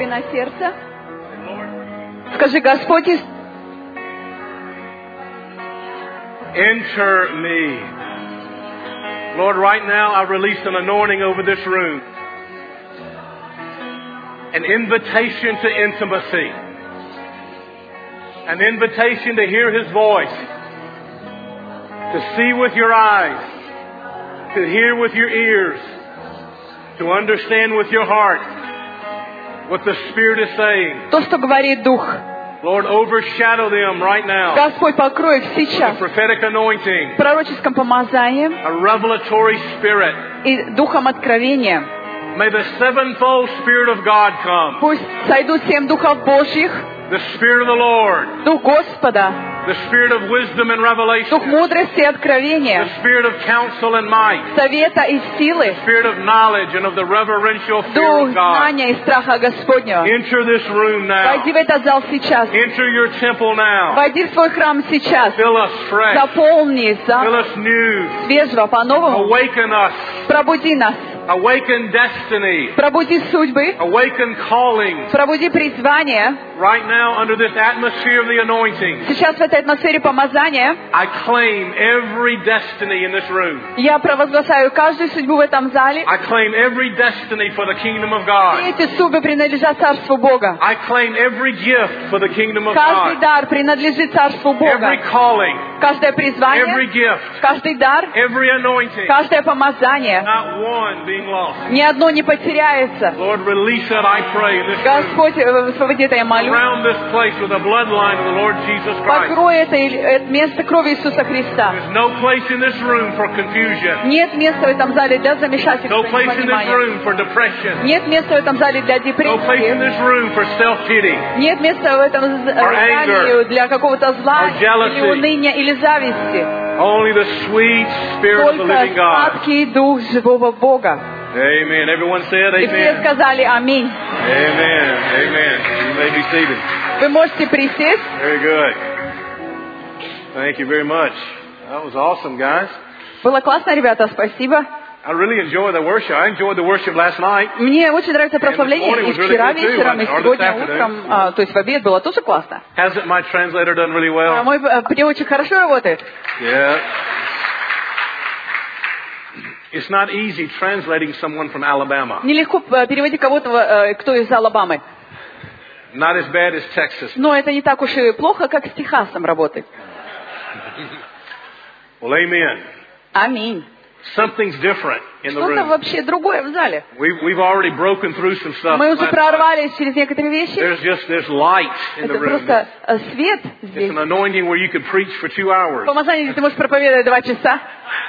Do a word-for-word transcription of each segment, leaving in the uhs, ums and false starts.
на сердце. Скажи: Господь, enter me. Lord, right now I release an anointing over this room. An invitation to intimacy. An invitation to hear His voice. To see with your eyes. To hear with your ears. To understand with your heart what the Spirit is saying. то, что говорит Дух. Lord, overshadow them right now. Господь, покрой их сейчас A prophetic anointing. пророческим помазанием A revelatory spirit. и Духом откровения. May the sevenfold Spirit of God come. Пусть сойдут семь Духов Божьих, The Spirit of the Lord. Дух Господа, The Spirit of wisdom and Дух revelation. мудрости и The откровения, Spirit of counsel and might. совета и силы, Spirit of knowledge and of the reverential fear Дух of God. знания и страха Господнего. Enter this room now. Войди в этот зал сейчас. Enter your temple now. Войди в свой храм сейчас. Fill us fresh. Заполни, Fill за... us new. свежего, по-новому. Awaken us. Пробуди нас. Awaken destiny. Пробуди судьбы. Awaken calling. Пробуди призвание. Right now, under this atmosphere of the anointing, Сейчас в этой атмосфере помазания I claim every destiny in this room. я провозглашаю каждую судьбу в этом зале. I claim every destiny for the kingdom of И God. эти судьбы принадлежат Царству Бога. I claim every gift for the kingdom of Каждый God. дар принадлежит Царству Every Бога. calling, Каждое every призвание, gift, каждый дар, every anointing, каждое помазание, not one being lost. ни одно не потеряется. Lord, release it, I pray, in this room. Господь, э, освободи это, я молю. Around this place with the bloodline of the Lord Jesus Christ. Покрой это, это место крови Иисуса Христа. There's no place in this room for confusion. Нет места в этом зале для замешательства No и place in this непонимания. room for depression. Нет места в этом зале для No place in депрессии. this room for self-pity. Нет места в этом з- Or anger. зале для какого-то зла, Or jealousy. или уныния, или зависти. Only the sweet Spirit of the Только living God. сладкий дух живого Бога. Amen. Everyone said И все amen. сказали аминь. Amen. Amen. You may be seated. Вы можете присесть. Very good. Thank you very much. That was awesome, guys. Было классно, ребята, спасибо. I really enjoyed the worship. I enjoyed the worship last night. Мне очень нравится прославление, и вчера вечером, и сегодня утром, а, то есть в обед было тоже классно. Hasn't my translator done really А well? мой э, переводчик хорошо работает. Yeah. It's not easy translating someone from Alabama. Нелегко э, переводить кого-то, э, кто из Алабамы. Not as bad as Texas. Но это не так уж и плохо, как с Техасом работать. Well, amen. Аминь. Something's different in the Что-то room. вообще другое в зале. We've, we've already broken through some stuff. Мы уже last night. прорвались через некоторые вещи. There's just there's light in the Это room. просто э, свет It's здесь. an anointing where you could preach for two hours. Помазание, где ты можешь проповедовать два часа.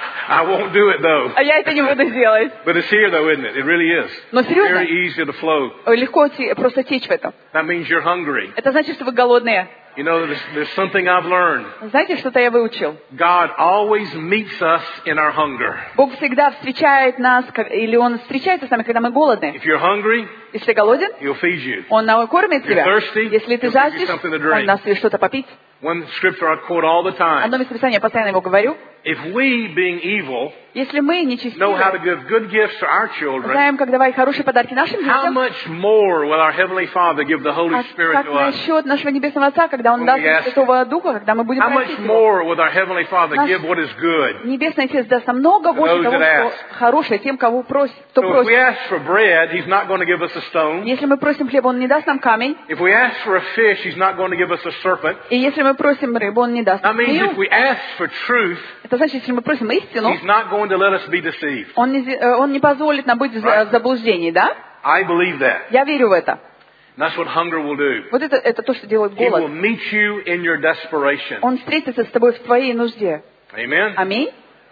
I won't do it though. А я это не буду делать. But it's here though, isn't it? It really is. Но серьезно, Very easy to flow. легко те- просто течь в этом. That means you're hungry. Это значит, что вы голодные. You know, there's, there's something I've learned. Знаете, что-то я выучил? God always meets us in our hunger. Бог всегда встречает нас, как- или Он встречается с нами, когда мы голодны. If you're hungry, Если ты голоден, He'll feed you. Он накормит You're тебя. thirsty, Если ты he'll give you жаждешь, something to drink. Он даст тебе что-то попить. One scripture I quote all the time. Одно место Писания, я постоянно его говорю. If we, being evil, Если мы know how to нечестивы, give good gifts to our children, знаем, как давать хорошие подарки нашим how детям, much more will our Heavenly Father give the Holy а Spirit как to us? насчет нашего Небесного Отца, когда Он When даст we нам ask Святого Духа, когда мы будем How much просить Его? more will our Heavenly Father Наш give what is good? Небесный Отец даст нам много больше those того, that что хорошее тем, кого просит, кто So if we просит. ask for bread, He's not going to give us a stone. Если мы просим хлеба, Он не даст нам камень. If we ask for a fish, He's not going to give us a serpent. И если мы просим рыбу, Он не даст That нам means змею. if we ask for truth, Это значит, если мы просим истину, He's not going to let us be deceived. Он не, э, он не позволит нам быть в за- в заблуждении, да? I believe that. Я верю в это. And that's what hunger will do. Вот это, это то, что делает He will голод. meet you in your desperation. Он встретится с тобой в твоей нужде. Amen? Аминь.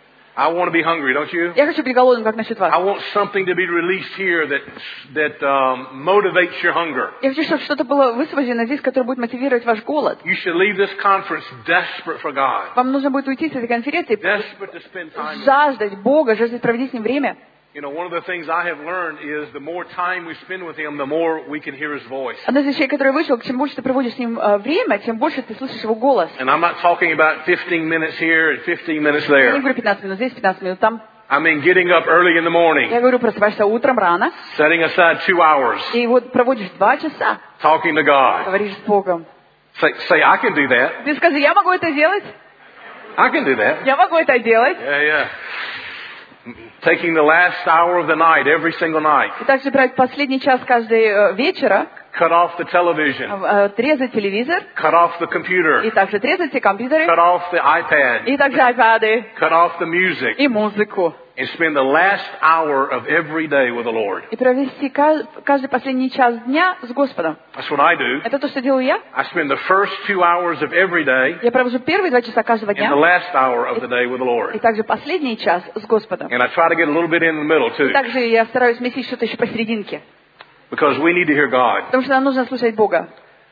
I want to be hungry, don't you? Я хочу быть голодным, как насчет вас. I want something to be released here that, that um, motivates your hunger. Я хочу, чтобы что-то было высвобождено здесь, которое будет мотивировать ваш голод. You should leave this conference desperate for God. Вам нужно будет уйти с этой конференции, Desperate to spend time with Him. жаждать Бога, жаждать проводить с Ним время. You know, one of the things I have learned is the more time we spend with Him, the more we can hear His voice. Одна из вещей, которая вышла, чем больше ты проводишь с Ним э, время, тем больше ты слышишь Его голос. And I'm not talking about fifteen minutes here and fifteen minutes Я не there. говорю пятнадцать минут здесь, пятнадцать минут там. I mean getting up early in the morning. Я говорю, просыпаешься утром рано. Setting aside two hours. И вот проводишь два часа. Talking to God. Говоришь с Богом. Say, say, I can do that. Ты скажи, я могу это делать? I can do that. Я могу это делать. Yeah, yeah. Taking the last hour of the night every single night. И также брать последний час каждого вечера. Cut off the television. Отрезать телевизор. Cut off the computer. И также отрезать все компьютеры. Cut off the iPad. И также iPad. Cut off the music. И музыку. And spend the last hour of every day with the Lord. И провести каждый последний час дня с Господом. That's what I do. Это то, что делаю я. I spend the first two hours of every day. Я провожу первые два часа каждого дня. And the last hour of the day with the Lord. И также последний час с Господом. And I try to get a little bit in the middle too. И также я стараюсь вместить что-то еще посерединке. Because we need to hear God. Потому что нам нужно слушать Бога.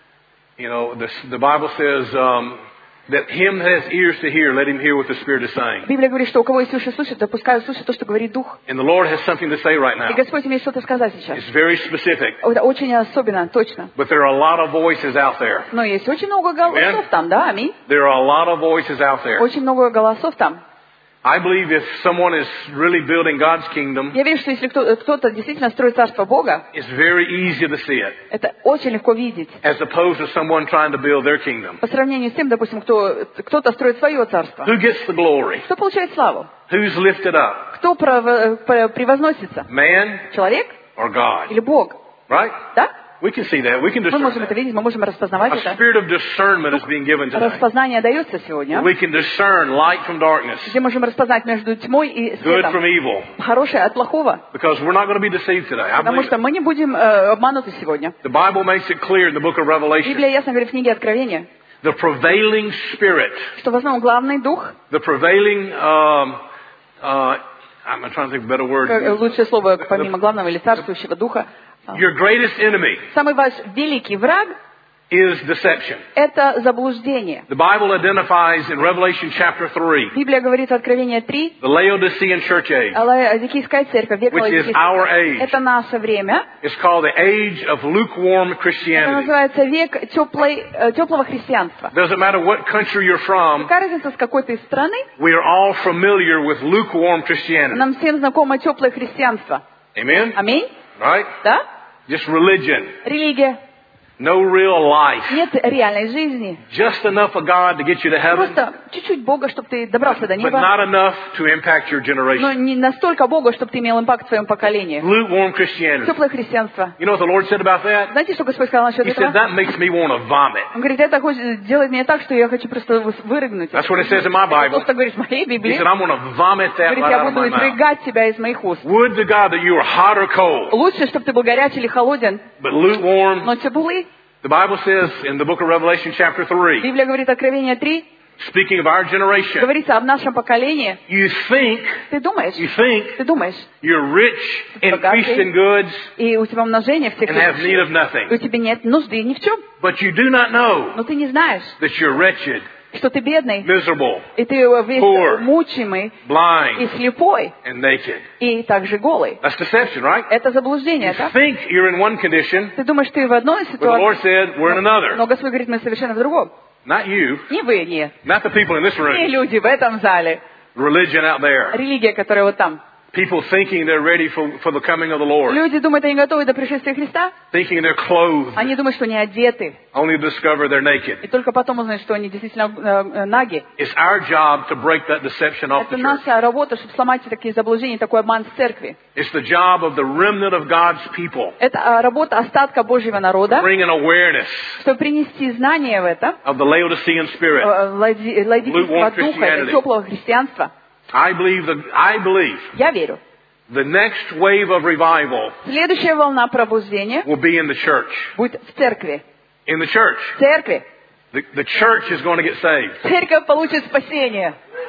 You know, the, the Bible says um, that him that has ears to hear, let him hear what the Spirit is saying. Библия говорит, что у кого есть уши слушать, то пускай слушает то, что говорит Дух. And the Lord has something to say right now. И Господь имеет что-то сказать сейчас. It's very specific. Это очень особенно, точно. But there are a lot of voices out there. Но есть очень много голосов там, да, аминь. There are a lot of voices out there. Очень много голосов там. I believe if someone is really building God's kingdom, я верю, что если кто, кто-то действительно строит царство Бога, it's very easy to see it. Это очень легко видеть. As opposed to someone trying to build their kingdom. По сравнению с тем, допустим, кто кто-то строит свое царство. Who gets the glory? Кто получает славу? Who's lifted up? Кто превозносится? Man? Человек? Or God? Или Бог? Right? Да? We can see that. We can discern мы можем that. это видеть, мы можем распознавать A это. spirit of discernment is being given today. Распознание дается сегодня. We can discern light from darkness. Где можем распознать между тьмой и светом. Good from evil. Хорошее от плохого. Because we're not going to be deceived today. I Потому что мы не будем э, обмануты сегодня. The Bible makes it clear in the book of Revelation. Библия ясно говорит в книге Откровения. The prevailing spirit. Что в основном главный дух. The prevailing. Um, uh, I'm trying to think of a better word. Лучшее слово помимо главного или царствующего духа. Your greatest enemy. Самый ваш великий враг is deception. Это заблуждение. The Bible identifies in Revelation chapter three. Библия говорит в Откровении три. The Laodicean church age. Лаодикийская церковь, век which is our age. Это наше время. It's called the age of lukewarm Christianity. Это называется век теплой, теплого христианства. Doesn't matter what country you're from. Какая разница, с какой ты страны? We are all familiar with lukewarm Christianity. Нам всем знакомо теплое христианство. Amen. Аминь. Right? Да? Just religion. Религия. No real life. Нет реальной жизни. Just enough of God to get you to heaven. Просто чуть-чуть Бога, чтобы ты добрался до неба. But not enough to impact your generation. Но не настолько Бога, чтобы ты имел импакт в своем поколении. Lukewarm Christianity. Теплое христианство. You know what the Lord said about that? Знаете, что Господь сказал насчет He этого? said that makes me want to vomit. Он говорит, это делает меня так, что я хочу просто вырыгнуть. That's what it says in my Bible. То, что говорит в моей Библии. He said, I'm going to vomit that Говорит, right я out of буду my mouth. изрыгать тебя из моих уст. Would to God that you were hot or cold. Лучше, чтобы ты был горячий или холоден. But lukewarm. Но теплый. The Bible says in the book of Revelation chapter three. Библия говорит Откровение три. Speaking of our generation. Говорится об нашем поколении. You think. Ты думаешь? You think. Ты думаешь? You're rich, increased in goods. И у тебя умножение всех and have need of nothing. И у тебя нет нужды ни в чем. But you do not know. Но ты не знаешь. That you're wretched. Что ты бедный. Miserable. И ты весь poor, мучимый. Blind. И слепой. And naked. И также голый. That's deception, right? Это заблуждение, you так? think you're in one condition. Ты думаешь, ты в одной ситуации. But the Lord said we're in another. Но Господь говорит, мы совершенно в другом. Not you. Не вы, не. Not the people in this room. Не люди в этом зале. Religion out there. Религия, которая вот там. People thinking they're ready for, for the coming of the Lord. Люди думают, они готовы до пришествия Христа. Thinking they're clothed. Они думают, что они одеты. Only to discover they're naked. И только потом узнают, что они действительно э, наги. It's our job to break that deception off Это the church. наша работа, чтобы сломать такие заблуждения, такой обман в церкви. It's the job of the remnant of God's people. Это работа остатка Божьего народа. Bring an awareness. Чтобы принести знание в это. Of the Laodicean spirit. Ладикийского духа, теплого христианства. I believe the, I believe. Я верю. The next wave of revival Следующая волна пробуждения will be in the church. Будет в церкви. In the church. В церкви. The, the church is going to get saved. Церковь получит спасение.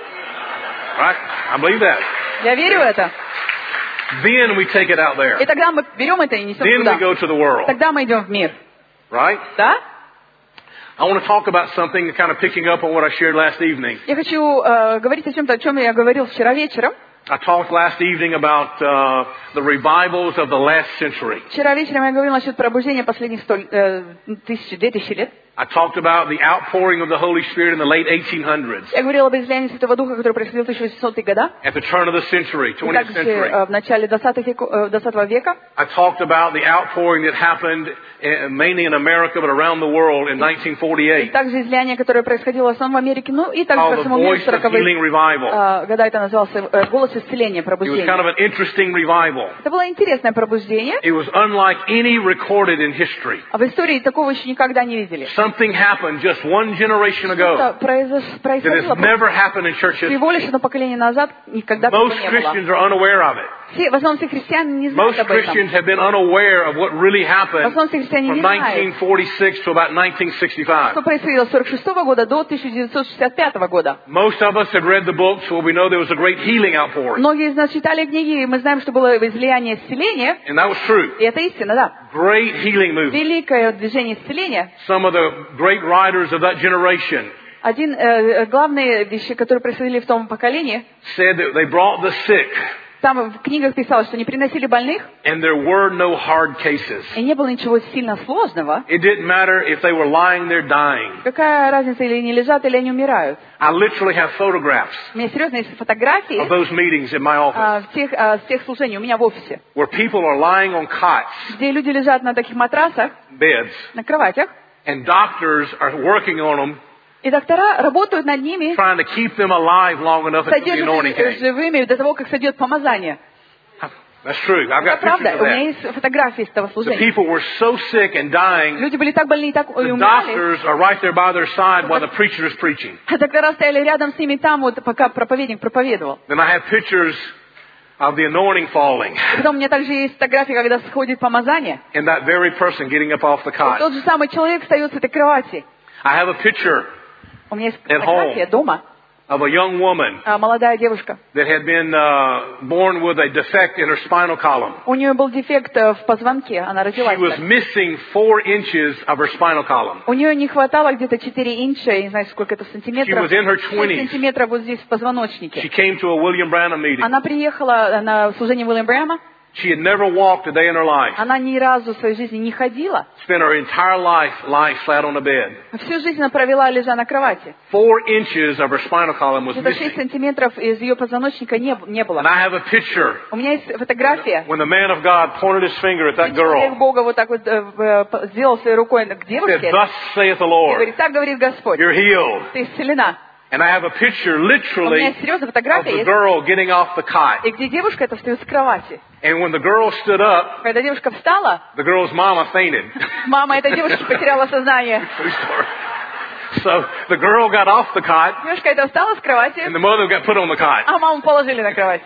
Right? I believe that. Я верю в это. Then we take it out there. И тогда мы берем это и несем Then туда. we go to the world. Тогда мы идем в мир. Right? Да? I want to talk about something kind of picking up on what I shared last evening. Я хочу э, говорить о чем-то, о чем я говорил вчера вечером. I talked last evening about uh, the revivals of the last century. Вчера вечером я говорил насчет пробуждения последних сто, э, тысячи, две тысячи лет. I talked about the outpouring of the Holy Spirit in the late eighteen hundreds. Я говорила об излиянии Святого Духа, которое происходило в тысяча восьмисотые годы. At the turn of the century, И twentieth также century. э, в начале двадцатого века. I talked about the outpouring that happened uh, mainly in America, but around the world in nineteen И forty-eight. также излияние, которое происходило в основном в Америке, ну и также Called по the всему миру Voice of сороковые Healing Revival. э, года. Это называлось э, «Голос исцеления», It was пробуждение. kind of an interesting revival. Это было интересное пробуждение. It was unlike any recorded in history. А в истории такого еще никогда не видели. Something happened just one generation Это ago произош... that has происходило never happened in church history. всего лишь одно поколение назад, никогда такого Most не было. Christians are unaware of it. Все, в основном все христиане не знают Most об этом. Christians have been unaware of what really В happened основном все христиане from не знают, nineteen forty-six to about nineteen sixty-five. что происходило с сорок шестого года до тысяча девятьсот шестьдесят пятого года. Most of us have read the books where we know there was a great healing outpouring. Многие из нас читали книги, и мы знаем, что было излияние исцеления, And that was true. и это истина, да. Great healing movement. Великое движение исцеления. Some of the great writers of that generation Один э, главные вещи, которые происходили в том поколении, said that they brought the sick там в книгах писалось, что не приносили больных, and there were no hard cases. и не было ничего сильно сложного. It didn't matter if they were lying there dying. Какая разница, или они лежат, или они умирают. I literally have photographs У меня серьезно есть фотографии of those meetings in my office а, в тех, а, с тех служений у меня в офисе, where people are lying on cots, где люди лежат на таких матрасах, beds, на кроватях, and doctors are working on them, и доктора работают над ними, trying to keep them alive long enough until the anointing содержат их came. живыми до того, как сойдет помазание. That's true. I've Это got правда. pictures of У меня that. есть фотографии с того The служения. people were so sick and dying, Люди были так больны и так и the умирали. doctors are right there by their side while the preacher is preaching. А доктора стояли рядом с ними там, вот, пока проповедник проповедовал. Then I have pictures of the anointing falling И потом у меня также есть фотографии, когда сходит помазание. and that very person getting up off the И cot. тот же самый человек встает с этой кровати. I have a picture У меня есть At фотография home. дома. of a young woman А, молодая девушка. that had been uh, born with a defect in her spinal column. У нее был дефект э, в позвонке. Она She родилась was так. missing four inches of her spinal column. У нее не хватало где-то четыре инча, я не знаю, сколько это в She сантиметрах. was in her шесть twenties. сантиметров вот здесь в She позвоночнике. came to a William Branham meeting. Она приехала на служение Уильяма Брэма. She had never walked a day in her life. Она ни разу в своей жизни не ходила. Spent her entire life lying flat on a bed. Всю жизнь она провела, лежа на кровати. Four inches of her spinal column was Где-то шесть missing. сантиметров из ее позвоночника не, не And было. I have a picture У меня есть фотография. when the man of God pointed his finger at that Человек girl. Бога вот так вот э, э, сделал своей рукой к Said, девушке. "Thus saith the И Lord, говорит, так говорит Господь, you're healed." ты исцелена. And I have a picture, У меня literally, есть серьезная of фотография, the есть, girl getting off the cot. и где девушка это встает с кровати. And when the girl stood up, Когда девушка встала, the girl's mama fainted. мама этой девушки потеряла сознание. True story. So the girl got off the cot, Девушка эта встала с кровати, and the mother got put on the cot. а маму положили на кровать.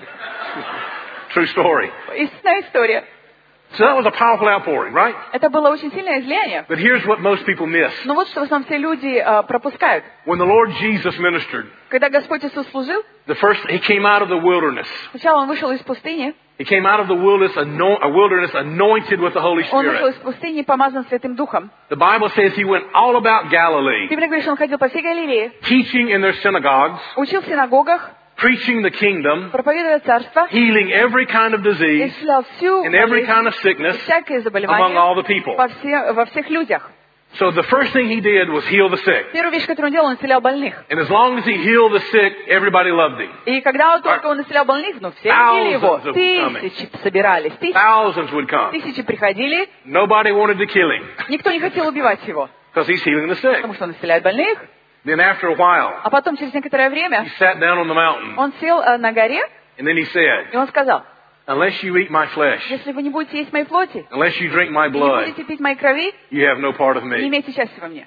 True story. Истинная история. So that was a powerful outpouring, right? Это было очень сильное излияние. But here's what most people miss. Но вот что в основном все люди э, пропускают. When the Lord Jesus ministered, Когда Господь Иисус служил, the first He came out of the wilderness. сначала Он вышел из пустыни, He came out of the wilderness, ano- a wilderness anointed with the Holy Он вышел Spirit. из пустыни, помазан Святым Духом. The Bible says He went all about Galilee, Библия говорит, что Он ходил по всей Галилее, teaching in their synagogues, учил в синагогах, preaching the kingdom, проповедуя Царство, healing every kind of disease исцелял всю and every болезнь, kind of sickness всякие among all заболевания the people. во, все, во всех людях. So the first thing He did was heal the sick. Первую вещь, которую Он делал, Он исцелял больных. And as long as He healed the sick, everybody loved Him. И когда он только Он исцелял больных, ну все любили Его. Thousands of coming. Тысячи собирались, тысячи, Thousands would come. тысячи приходили. Nobody wanted to kill Him Никто не хотел убивать Его, because He's healing the sick. потому что Он исцеляет больных. Then after a while, А потом, через некоторое He время, sat down on the mountain Он сел э, на горе, and then He said, и Он сказал, unless you eat my flesh, если вы не будете есть моей плоти, unless you drink my и не blood, будете пить моей крови, you have no part of не me. имеете части во мне.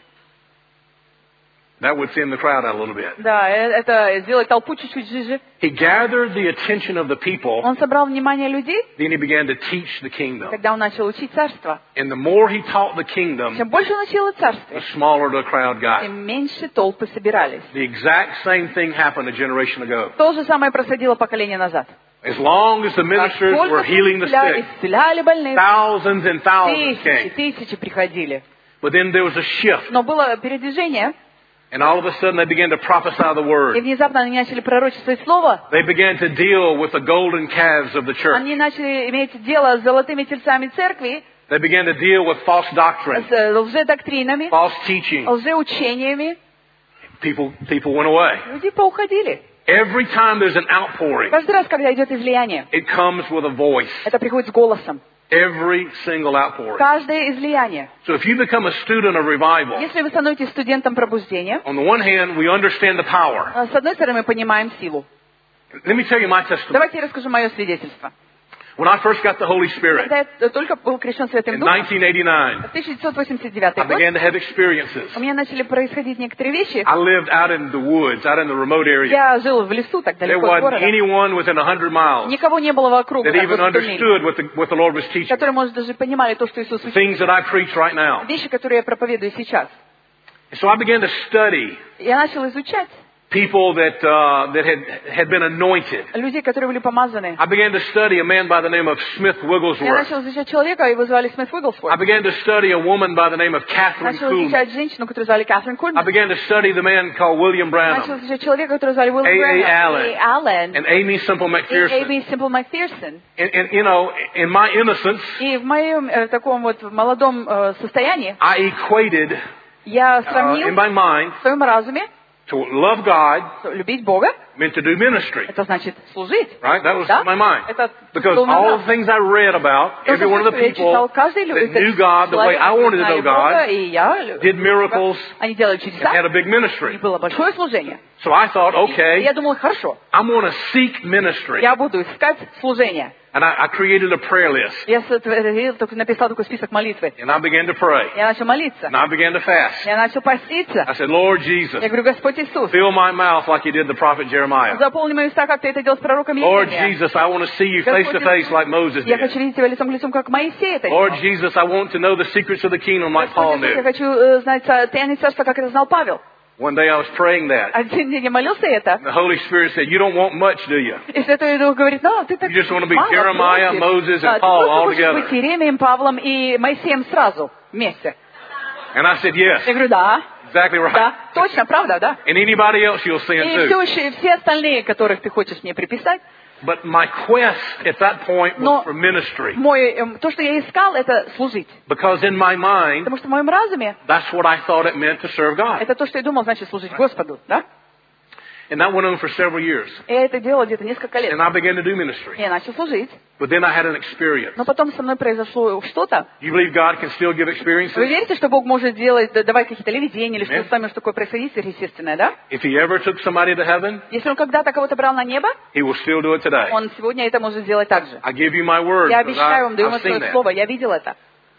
That would thin the crowd out a little bit. Да, э, это сделать толпу чуть-чуть жиже. He gathered the attention of the people, Он собрал внимание людей, then He began to teach the kingdom. когда Он начал учить царство. And the more He taught the kingdom, Чем больше Он учил о царстве, the smaller the crowd got. тем меньше толпы собирались. The exact same thing happened a generation ago. То же самое происходило поколение назад. As long as the ministers Сколько were healing the исцеляли, sick, исцеляли больных, thousands and thousands тысячи, came. тысячи приходили. But then there was a shift, Но было передвижение, and all of a sudden they began to prophesy the и word. внезапно они начали пророчествовать слово. They began to deal with the golden calves of the church. Они начали иметь дело с золотыми тельцами церкви. They began to deal with false doctrine, с лжедоктринами, false teaching. лжеучениями. People, people went away. Люди поуходили. Every time there's an outpouring, Каждый раз, когда идет излияние, it comes with a voice. это приходит с голосом. Every single outpouring. Каждое излияние. So if you become a student of revival, Если вы становитесь студентом пробуждения, on the one hand, we understand the power. с одной стороны, мы понимаем силу. Let me tell you my testimony. Давайте я расскажу мое свидетельство. When I first got the Holy Spirit Когда я только был крещен Святым in Духом, nineteen eighty-nine, в тысяча девятьсот восемьдесят девятый I год, began to have experiences. у меня начали происходить некоторые вещи. I lived out in the woods, out in the remote areas. Я жил в лесу, так There далеко от wasn't города. anyone within a hundred miles Никого не было вокруг, that так even вот, сто миль, understood what the, what the Lord was teaching. которые, может, даже понимали то, что Иисус The учит. things that I preach right now. Вещи, которые я проповедую сейчас. And so I began to study Я начал изучать people that uh, that had had been anointed. людей, которые были помазаны. I began to study a man by the name of Smith Я Wigglesworth. начал изучать человека, его звали Смит I Уигглсворт. began to study a woman by the name of Catherine Начал Kuhlman. изучать женщину, которую звали Кэтрин I Кульман. began to study the man called William Начал Branham изучать человека, которого звали Уилл A. A. Брэндон, Allen. И. Аллен, and Amy Simple и McPherson. Эйби Симпл Макферсон. And, and you know, in my innocence, И в моем э, таком вот молодом э, состоянии I equated я uh, сравнил in my mind в своем разуме, to love God что любить Бога, meant to do ministry. это значит служить. Right? That was Да? in my mind. Это Because был мой all the разум. things I read about, То, every one of the что я читал, people каждый лю- that этот knew God the way человек, I wanted to знали know Бога, God, и я лю- did miracles, они делали and чудеса, had a big и ministry. было большое служение. So I thought, И okay, я думал, хорошо, I'm going to seek ministry. я буду искать служение. And I, I created a prayer list. Я сотворил, только написал такой список молитвы. And I began to pray. Я начал молиться. And I began to fast. Я начал поститься. I said, Lord Jesus, Я говорю, Господь Иисус, fill my mouth like you did the prophet Jeremiah. заполни мои уста, как ты это делал с пророком Lord Иеремией. Jesus, I want to see you face to face like Moses Я did. хочу видеть тебя лицом к лицу, как Моисей это Lord делал. Jesus, I want to know the secrets of the kingdom like Paul Господь Иисус, я knew. хочу э, знать ца- тайны царства, как это знал Павел. One day I was praying that. Один день я молился это. The Holy Spirit said, you don't want much, do you? И Святой Дух говорит, ну, ты так You just want to be мало Jeremiah, просишь. Moses, А, and ты Paul просто all хочешь together. быть Иеремием, Павлом и Моисеем сразу, вместе. And I said, yes, Я говорю, да, exactly right. да, точно, правда, да. And anybody else you'll send И too. все, еще, и все остальные, которых ты хочешь мне приписать, But my quest at that point Но was for ministry. мой, эм, то, что я искал, это служить. Because in my mind, Потому что в моем разуме that's what I thought it meant to serve God. это то, что я думал, значит служить Господу, да? And that went on for several years. И я это делал где-то несколько лет. And I began to do ministry. Я начал служить. But then I had an experience. Но потом со мной произошло что-то. You believe God can still give Вы experiences? верите, что Бог может делать, да- давать какие-то левидения или Нет. что-то с вами, что такое происходит, сверхъестественное, да? If He ever took somebody to heaven, Если Он когда-то кого-то брал на небо, He will still do it today. Он сегодня это может сделать так же. I give you my word. Я because обещаю вам, I, даю вам I've seen свое that. слово, я видел это.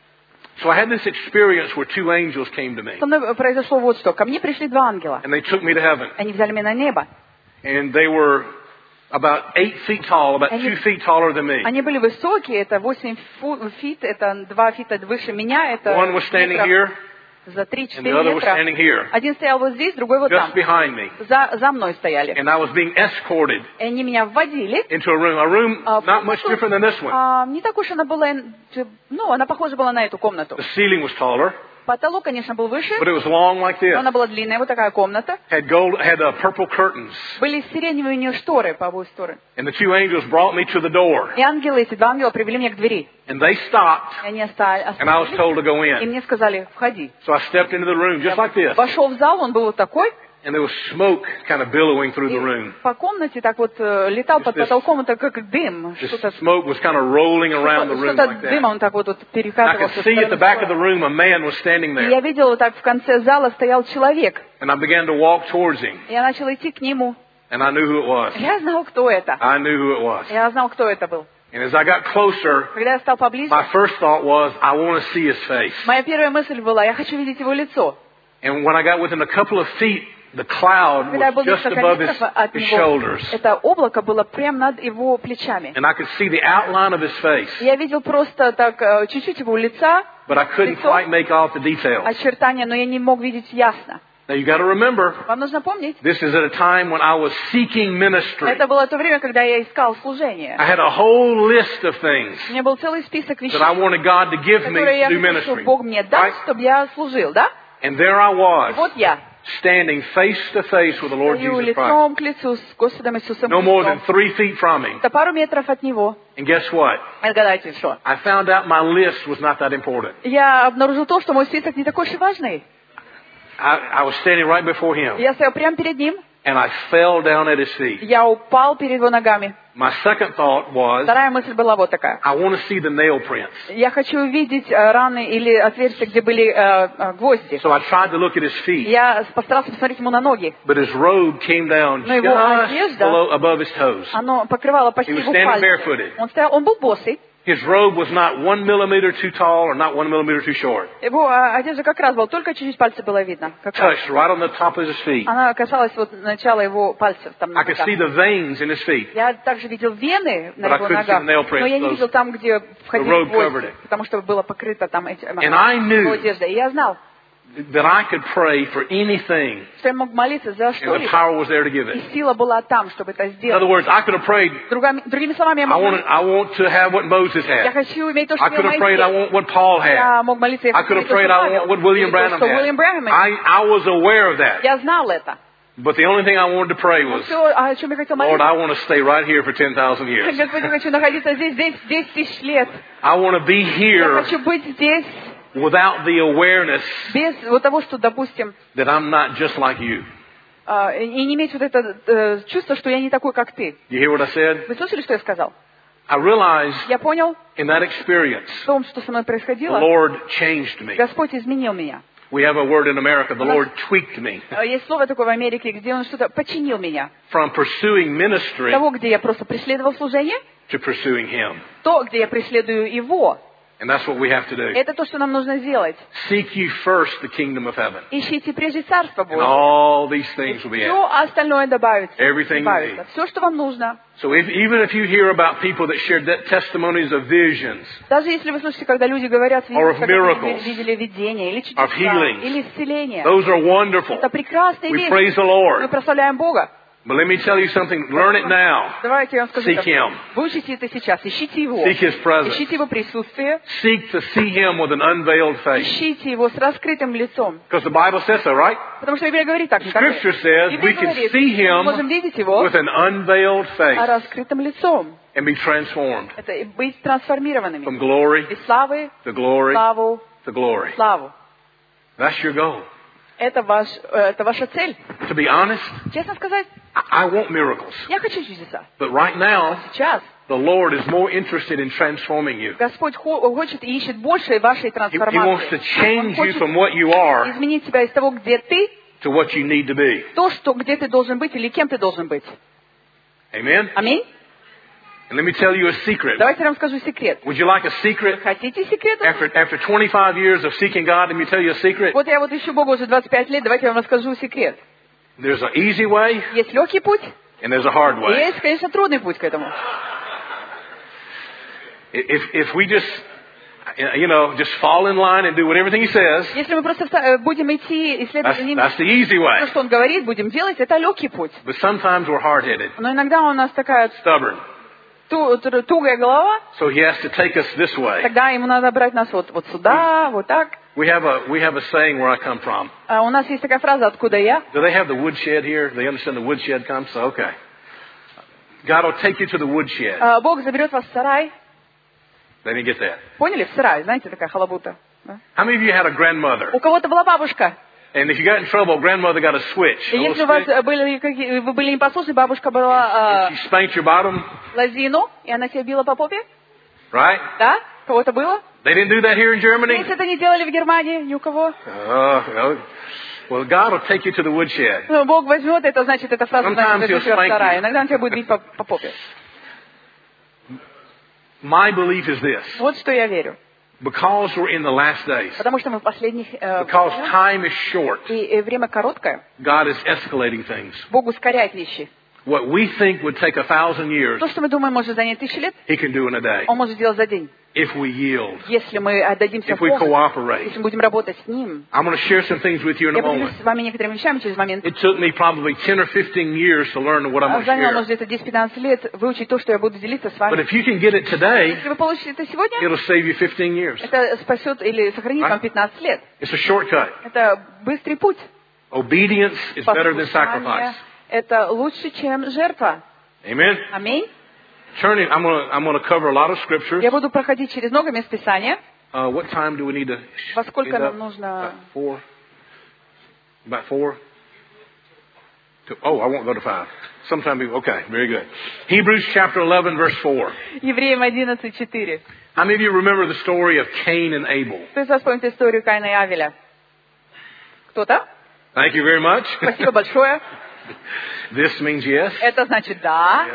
So I had this experience where two angels came to me. Со мной произошло вот что. Ко мне пришли два ангела. And they took me to heaven. Они взяли меня на небо. And they were about eight feet tall, about Они- two feet taller than me. Они были высокие, это восемь фу- фит, это два фита выше меня, это One was standing метров here, за and the три-четыре other was метра. standing here, Один стоял вот здесь, другой вот там. just behind me. За, за мной стояли. And I was being escorted И они меня вводили. into a room, a room А, в not much комнату. different than this one. А, не так уж она была, э, ну, она похожа была на эту комнату. The ceiling was taller, Потолок, конечно, был выше, but it was long like но this. она была длинная, вот такая комната. Had gold, had uh, purple curtains. Были сиреневые у нее шторы по обоим сторонам. And the two angels brought me to the door. И ангелы, эти два ангела привели меня к двери. And they stopped, И они остались, and I was told to go и in. мне сказали, входи. So I stepped into the room just like this. Вошел в зал, он был вот такой. And there was smoke kind of billowing through И the room. по комнате так вот э, летал под This- потолком, это как дым. This Что-то, smoke was kind of rolling around the room что-то like дыма, that. он так вот, вот I could перекатывался. с see at the стороны в back of the сторону. room a man was standing И я there. видела, вот так в конце зала стоял человек. And I began to walk towards him. И я начала идти к нему. And I knew who it was. Я знал, кто это. I knew who it was. Я знал, кто это был. And as I got closer, Когда я стал поближе, my first thought was, I want to see his face. моя первая мысль была, я хочу видеть его лицо. And when I got within a couple of feet, the cloud Когда я was был just несколько above his, метров от his него, shoulders. это облако было прямо над его плечами. And I could see the outline of his face, Я видел просто так э, чуть-чуть его лица, but I couldn't лицо, quite make out the details. очертания, но я не мог видеть ясно. Now you got to remember, Вам нужно помнить, this is at a time when I was seeking ministry. это было то время, когда я искал служение. I had a whole list of things У меня был целый список вещей, that I wanted God to give me которые я to do хотел, чтобы ministry. Бог мне дал, Right? чтобы я служил, да? And there I И was, вот я, standing face to face with the Lord Стою Jesus Christ. лицом к лицу с Господом Иисусом No more than Христом. three feet from Him. Это пару метров от Него. And guess what? Отгадайте, что? I found out my list was not that important. Я обнаружил то, что мой список не такой уж и важный. I, I was standing right before Him, Я стоял прямо перед Ним. and I fell down at His feet. Я упал перед Его ногами. My second thought was, Вторая мысль была вот такая. I want to see the nail prints. Я хочу увидеть э, раны или отверстия, где были э, э, гвозди. So I tried to look at His feet, Я постарался посмотреть Ему на ноги. but His robe came down Но его just одежда- below, above His toes. Оно покрывало почти He was его standing пальцы. barefooted. Он стоял, он был босый. His robe was not one millimeter too tall or not one millimeter too short. Его э, одежда как раз была, только чуть-чуть пальцы было видно. Как раз. Touched right on the top of His feet. Она касалась вот начала его пальцев. Там, на I could ногах. see the veins in His feet. Я также видел вены на But I его couldn't see ногах, the nail prints, но я не those- видел там, где входили the robe covered гвозди, it. потому что было покрыто там эти, э, And I knew- его одежда. И я знал, That I could pray for anything, что я мог молиться за and the что-либо, power was there to give и it. сила была там, чтобы это In other сделать. words, I could have prayed, Другами, другими словами, я I мог want, молиться. I want to have what Moses Я had. хочу иметь то, что I имел could have prayed, I Моисей. want what Paul had. Я мог молиться, я I хочу could have иметь то, prayed, что I want Павел, what William или то, Branham что Уильям had. Брэнхам имел. I, I was aware of that. Я знал это. But the only thing I wanted to pray Но was, все, о чем я хотел Lord, молиться, I want to stay right here for ten thousand years. Господи, я хочу находиться здесь, здесь, здесь тысяч лет. I want to be Я here хочу быть здесь without the awareness без вот того, что, допустим, that I'm not just like you. а, и не иметь вот это э, чувство, что я не такой, как ты. You hear what I said? Вы слышали, что я сказал? I realized Я понял in that experience, в том, что со мной the происходило, Lord changed me. Господь изменил меня. We have a word in America, the Lord tweaked me А, Есть слово такое в Америке, где Он что-то починил меня. from pursuing ministry Того, где я просто преследовал служение, to pursuing Him. то, где я преследую Его. And that's what we have to do. Это то, что нам нужно сделать. Seek ye first the kingdom of heaven, Ищите прежде Царство and Божие. all these things will be Все added. остальное добавится. Everything you добавится. need. Все, что вам нужно. So if, even if you hear about people that shared that testimonies of visions, Даже если вы слышите, когда люди говорят, Or of видели, как miracles, они видели видение, или чудеса, of healings, или исцеление. those are wonderful. Это прекрасные We вещи. praise the Мы Lord. прославляем Бога. But let me tell you something, learn it now. Давайте я вам скажу. Seek так. Him. Выучите это сейчас. Ищите Его. Seek His presence. Ищите Его присутствие. Seek to see Him with an unveiled face. Ищите Его с раскрытым лицом. Because the Bible says so, right? Потому что Библия говорит так. Не так ли? Scripture says we Библия can говорит, see мы можем Him видеть Его with an unveiled а face раскрытым лицом. and be transformed Это и быть трансформированными. from glory Из славы to glory славу, to glory. славу. That's your goal. Это, ваш, э, это ваша цель. To be honest, Честно сказать, I I want miracles. я хочу чудеса. But right now, Сейчас the Lord is more interested in transforming you. Господь хо- хочет и ищет большей вашей He, he wants трансформации. to Он change you хочет from what you are изменить тебя из того, где ты, to what you need to be. то, что, где ты должен быть или кем ты должен быть. Amen? Аминь. And let me tell you a secret. Давайте я вам скажу секрет. Would you like a secret? Хотите секрет? After, after twenty-five years of seeking God, let me tell you a secret. Вот я вот ищу Бога уже двадцать пять лет, давайте я вам расскажу секрет. There's an easy way Есть легкий путь, and there's a hard и way. есть, конечно, трудный путь к этому. If, if we just, you know, just fall in line and do what everything He says, Если мы просто вста- э, будем идти и следовать that's, за ним, that's the easy то, way. что Он говорит, будем делать, это легкий путь. But sometimes we're hard-headed, Но иногда у нас такая stubborn. ту- ту- тугая голова, So He has to take us this way. тогда ему надо брать нас вот, вот сюда, вот так. We have a we have a saying where I come from. А у нас есть такая фраза «Откуда я?». Do they have the woodshed here? They understand the woodshed comes? So, okay. God will take you to the woodshed. А, Бог заберет вас в сарай. They didn't get that. Поняли? В сарай, знаете, такая халабута. Да? How many of you had a grandmother? У кого-то была бабушка. And if you got in trouble, grandmother got a switch. И a little если у вас stick. были, какие- вы были непослушны, бабушка брала She spanked your bottom, э, лозину, и она тебя била по попе. right? Да? У кого-то было? They didn't do that here in Germany? Если это не делали в Германии, ни у кого. Oh, no. Well, God will take you to the woodshed. Ну, Бог возьмет, это значит, эта фраза Sometimes значит, возьмет he'll тебя в spank сарай. you. Иногда он тебя будет бить по, по попе. My belief is this. Вот что я верю. Because we're in the last days, Потому что мы в последних... э, because временах, time is short, и э, время короткое, God is escalating things. Бог ускоряет вещи. What we think would take a thousand years, То, что мы думаем, может занять тысячи лет, He can do in a day. Он может сделать за день. If we yield, Если мы отдадимся if we Богу, cooperate. если мы будем работать с Ним. I'm going to share some things with you in a Я поделюсь moment. с вами некоторыми вещами через момент. It took me probably ten or fifteen years to learn what I'm going to Заняло, share. может, где-то десять-пятнадцать лет выучить то, что я буду делиться с But вами. if you can get it today, Если вы получите это сегодня, it'll save you fifteen years. это спасет или сохранит вам пятнадцать лет. It's a shortcut. Это быстрый путь. Obedience is better than sacrifice. Это лучше, чем жертва. Amen. Аминь. Turning, I'm going to I'm going to cover a lot of scriptures. Я буду проходить через много мест Писания. Uh, what time do we need to? Во сколько нам нужно? About four. About four. To, oh, I won't go to five. Sometime we, okay, very good. Hebrews chapter eleven, verse four. Евреям одиннадцать четыре. How many of you remember the story of Cain and Abel? Кто из вас помнит историю Каина и Авеля? Кто-то? Thank you very much. Спасибо большое. This means yes. Это значит да.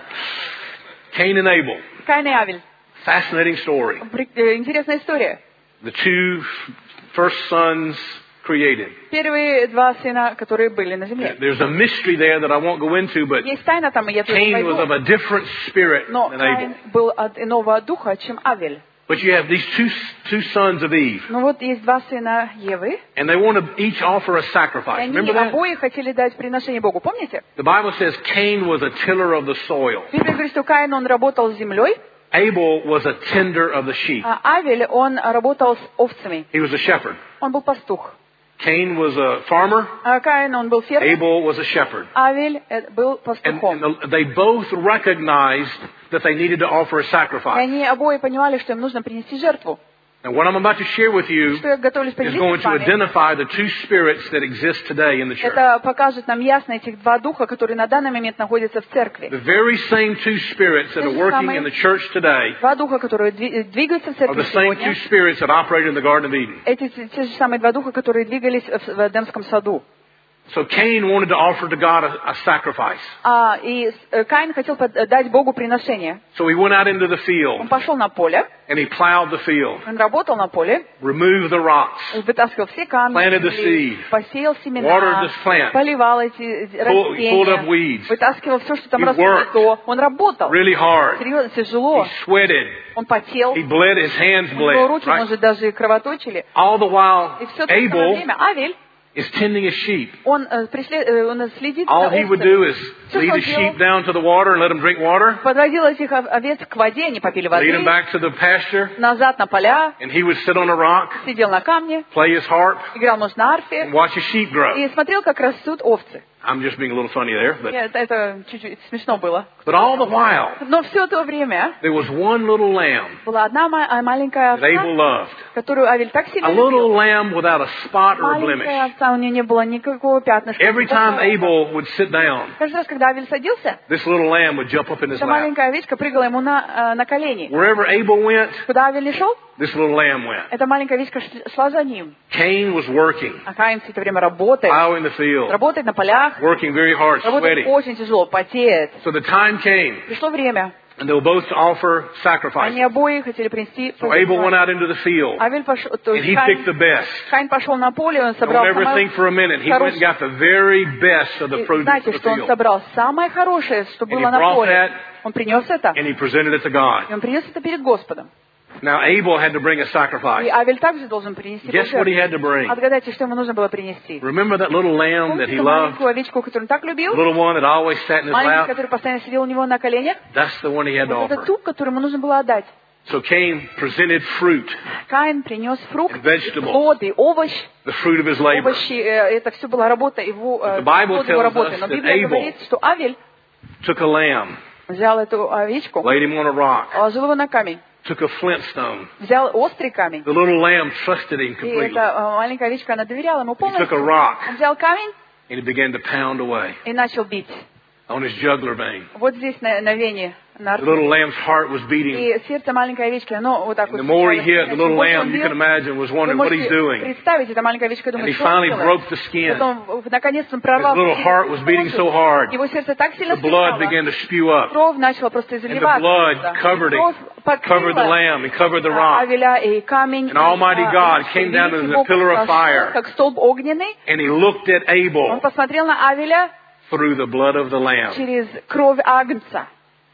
Cain and Abel. Каин и Авель. Fascinating story. Интересная история. The two first sons created. Первые два сына, которые были на земле. There's a mystery there that I won't go into, but Есть тайна там, и я туда не Cain was of пойду. a different spirit Но than Abel. Каин был от иного духа, чем Авель. But you have these two two sons of Eve, Ну вот есть два сына Евы, and they want to each offer a и sacrifice. они Remember that? обои хотели дать приношение Богу. Помните? The Bible says Cain was a tiller of the soil. Библия говорит, что Каин, он работал с землей, Abel was a tender of the sheep. а Авель, он работал с овцами. He was a shepherd. Он был пастух. Cain was a farmer. А Каин, он был фермер. Abel was a shepherd. Авель э, был And, пастухом. and they both recognized that they needed to offer a И sacrifice. они обои понимали, что им нужно принести жертву. And what I'm about to share with you Что я готовлюсь is поделиться going с to вами. identify the two spirits that exist today in the church. Это покажет нам ясно этих два духа, которые на данный момент находятся в церкви. The very same two spirits that are working in the church today Два духа, которые дви- двигаются в are церкви the same two сегодня. spirits that operated in the Garden of Eden. Эти те те же самые два духа, которые двигались в в Эдемском саду. So Cain wanted to offer to God a, a sacrifice. А, и э, Каин хотел под- дать Богу приношение. So he went out into the Он field пошел на поле, and he plowed the field, он работал на поле, removed the rocks, вытаскивал все камни, Planted the земли, seed. посеял Watered семена, the plant. поливал эти Pulled- pulled up растения, weeds. вытаскивал все, что там He росло. worked то. Он работал. really hard. Серьезно, тяжело. He sweated. Он потел. He bled. His hands У него bled. руки, Right? может, даже кровоточили. All the while, И все то же самое Abel время Авель, is tending his sheep. он, э, преслед- э, он следит All за he would do овцами. is Все, lead что он his sheep делал, down to the water and let them drink water, подводил этих ов- овец к воде, они попили lead воды, them back to the pasture, назад на поля, and he would sit on a rock, сидел на камне, play his harp, играл, может, на арфе, and watch his sheep grow. и смотрел, как растут овцы. I'm just being a little funny there, but Это, это чуть-чуть смешно было. but all the while Но все то время there was one little lamb была одна ма- а, маленькая that Abel овца, loved, которую Авель так сильно a little любил. lamb without a spot or a Маленькая blemish. овца, у нее не было никакого пятнышка. Every time Abel would sit down, Каждый раз, когда Авель садился, this little lamb would jump up in his эта lap. маленькая овечка прыгала ему на, э, на колени. Wherever Abel went, Куда Авель не шел, this little lamb went. эта маленькая овечка ш- шла за ним. Cain was working, А Каин все это время работает. plowing the field, Работает на полях, working very hard, работает sweating. очень тяжело, потеет. So the time came, Пришло время. and they were both to offer sacrifice. Они обои хотели принести So Abel went out into the field, Авель пошел, то and есть he picked the Каин, best. Каин пошел на поле, он Don't собрал ever самое... think for a minute. He went and got the very best of the И produce знаете, of the что он field, собрал самое хорошее, что And было he на brought поле. that- Он принес это, and he presented it to God. и он принес это перед Господом. Now Abel had to bring a И sacrifice. Авель также должен принести Guess what he жертву. had to bring? Отгадайте, что ему нужно было принести. Remember that little lamb that Помните he ту loved? маленькую овечку, которую он так The любил? little one that always sat in his Маленький, lap? который постоянно сидел у него на коленях? That's the one he had to Вот это offer. ту, которую ему нужно было отдать. So Cain presented fruit, Каин принес фрукт, And vegetables. плод и овощ. the fruit of his labor. Овощи, э, это все была работа его, э, The Bible плод его tells работы. us Но that Библия Abel говорит, что Авель Took a lamb, взял эту овечку, laid him on a rock, положил его на камень, took a flintstone. взял острый камень. The little lamb trusted him И completely. эта э, маленькая овечка, она доверяла ему He took a полностью. rock Он взял камень and he began to pound away и начал бить. on his jugular vein. Вот здесь на, на вене, на The рту. little lamb's heart was beating. И сердце маленькой овечки, оно вот так And вот. the more he стучало. hit, the Чем little больше он lamb, you бил, can imagine, was вы wondering what he's можете doing. представить, эта маленькая овечка And думает, he что он finally делает. broke the skin. Потом, наконец, он прорвал. His little heart was beating so hard. Его сердце так сильно The blood стучало. began to spew up. Кровь начала просто And the заливаться. blood covered it, Кровь covered the покрыла lamb and covered the rock. Авеля и камень. And Almighty и, God а, came down великий in the Бог pillar of сошел, fire. как столб огненный. And he looked at Он Abel посмотрел на Авеля through the blood of the lamb. через кровь агнца.